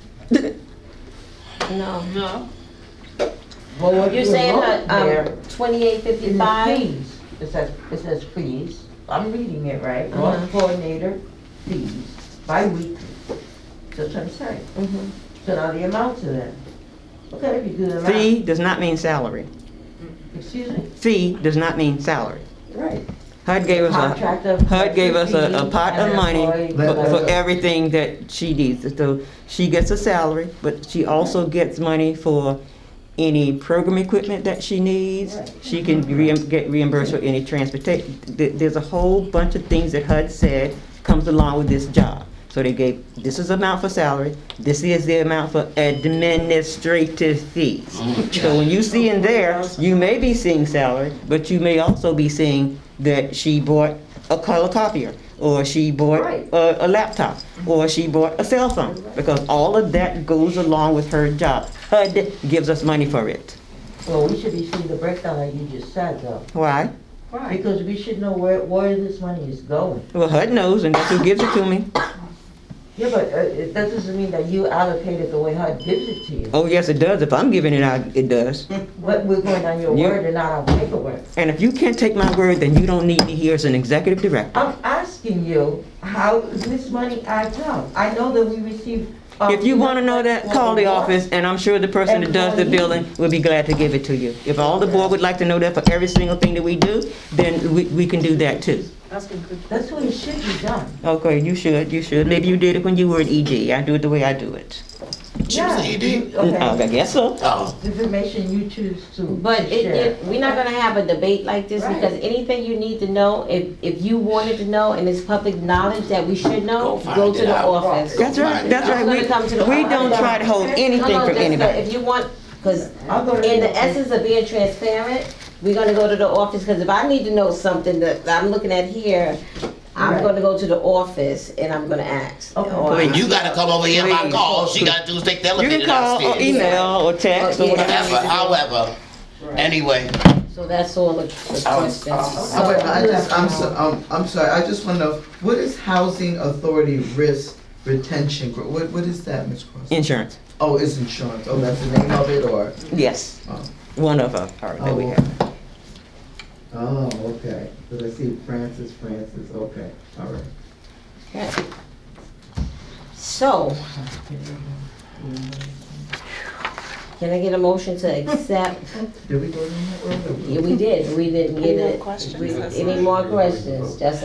No. No. Well, what You're you saying wrote there her, 2855? in the fees, it says fees, I'm reading it right, Rose coordinator fees, bi-weekly. That's what I'm saying. Mhm. So now the amounts of that. Okay, if you do the math. Fee does not mean salary. Excuse me? Fee does not mean salary. Right. HUD gave us a pot of money for everything that she needs. So she gets a salary, but she also gets money for any program equipment that she needs. She can get reimbursed for any transportation. There's a whole bunch of things that HUD said comes along with this job. So they gave, this is the amount for salary, this is the amount for administrative fees. So when you see in there, you may be seeing salary, but you may also be seeing that she bought a color copier, or she bought a laptop, or she bought a cell phone, because all of that goes along with her job. HUD gives us money for it. Well, we should be seeing the breakdown like you just said, though. Why? Because we should know where this money is going. Well, HUD knows, and that's who gives it to me. Yeah, but that doesn't mean that you allocate it the way HUD gives it to you. Oh, yes, it does. If I'm giving it out, it does. But we're going on your You- word and not on paperwork. And if you can't take my word, then you don't need me here as an executive director. I'm asking you how this money adds up. I know that we receive. If you want to know that, call the office, and I'm sure the person that does the billing will be glad to give it to you. If all the board would like to know that for every single thing that we do, then we can do that too. That's what it should be done. Okay, you should. Maybe you did it when you were at EG. I do it the way I do it. She was an ED? I guess so. Oh. Information you choose to But share. we're not gonna have a debate like this, Right. because anything you need to know, if you wanted to know and it's public knowledge that we should know, Go find go to it the out. office. That's right, that's I'm gonna right. come to the We office. don't try to hold anything No, from just, anybody. if you want, because I'll go to in the the essence of being transparent, we're gonna go to the office, because if I need to know something that I'm looking at here, I'm Right. gonna go to the office and I'm gonna ask. Okay. Or- Please. You gotta come over here by Please. call. All she gotta do is take the You elevator can call or downstairs. email or text or Yeah. whatever. Whatever, however. Anyway. So that's all the questions. Oh, wait, I'm sorry, I just wanna know, what is Housing Authority Risk Retention Group? What is that, Ms. Cross? Insurance, Oh, it's insurance, oh, that's the name of it, or? yes. Oh. One of them that we have. Oh, okay, but I see Francis, okay, all right. Okay. So, can I get a motion to accept? Did we go down that road? Yeah, we did, we didn't get it. Any more questions, Jessica?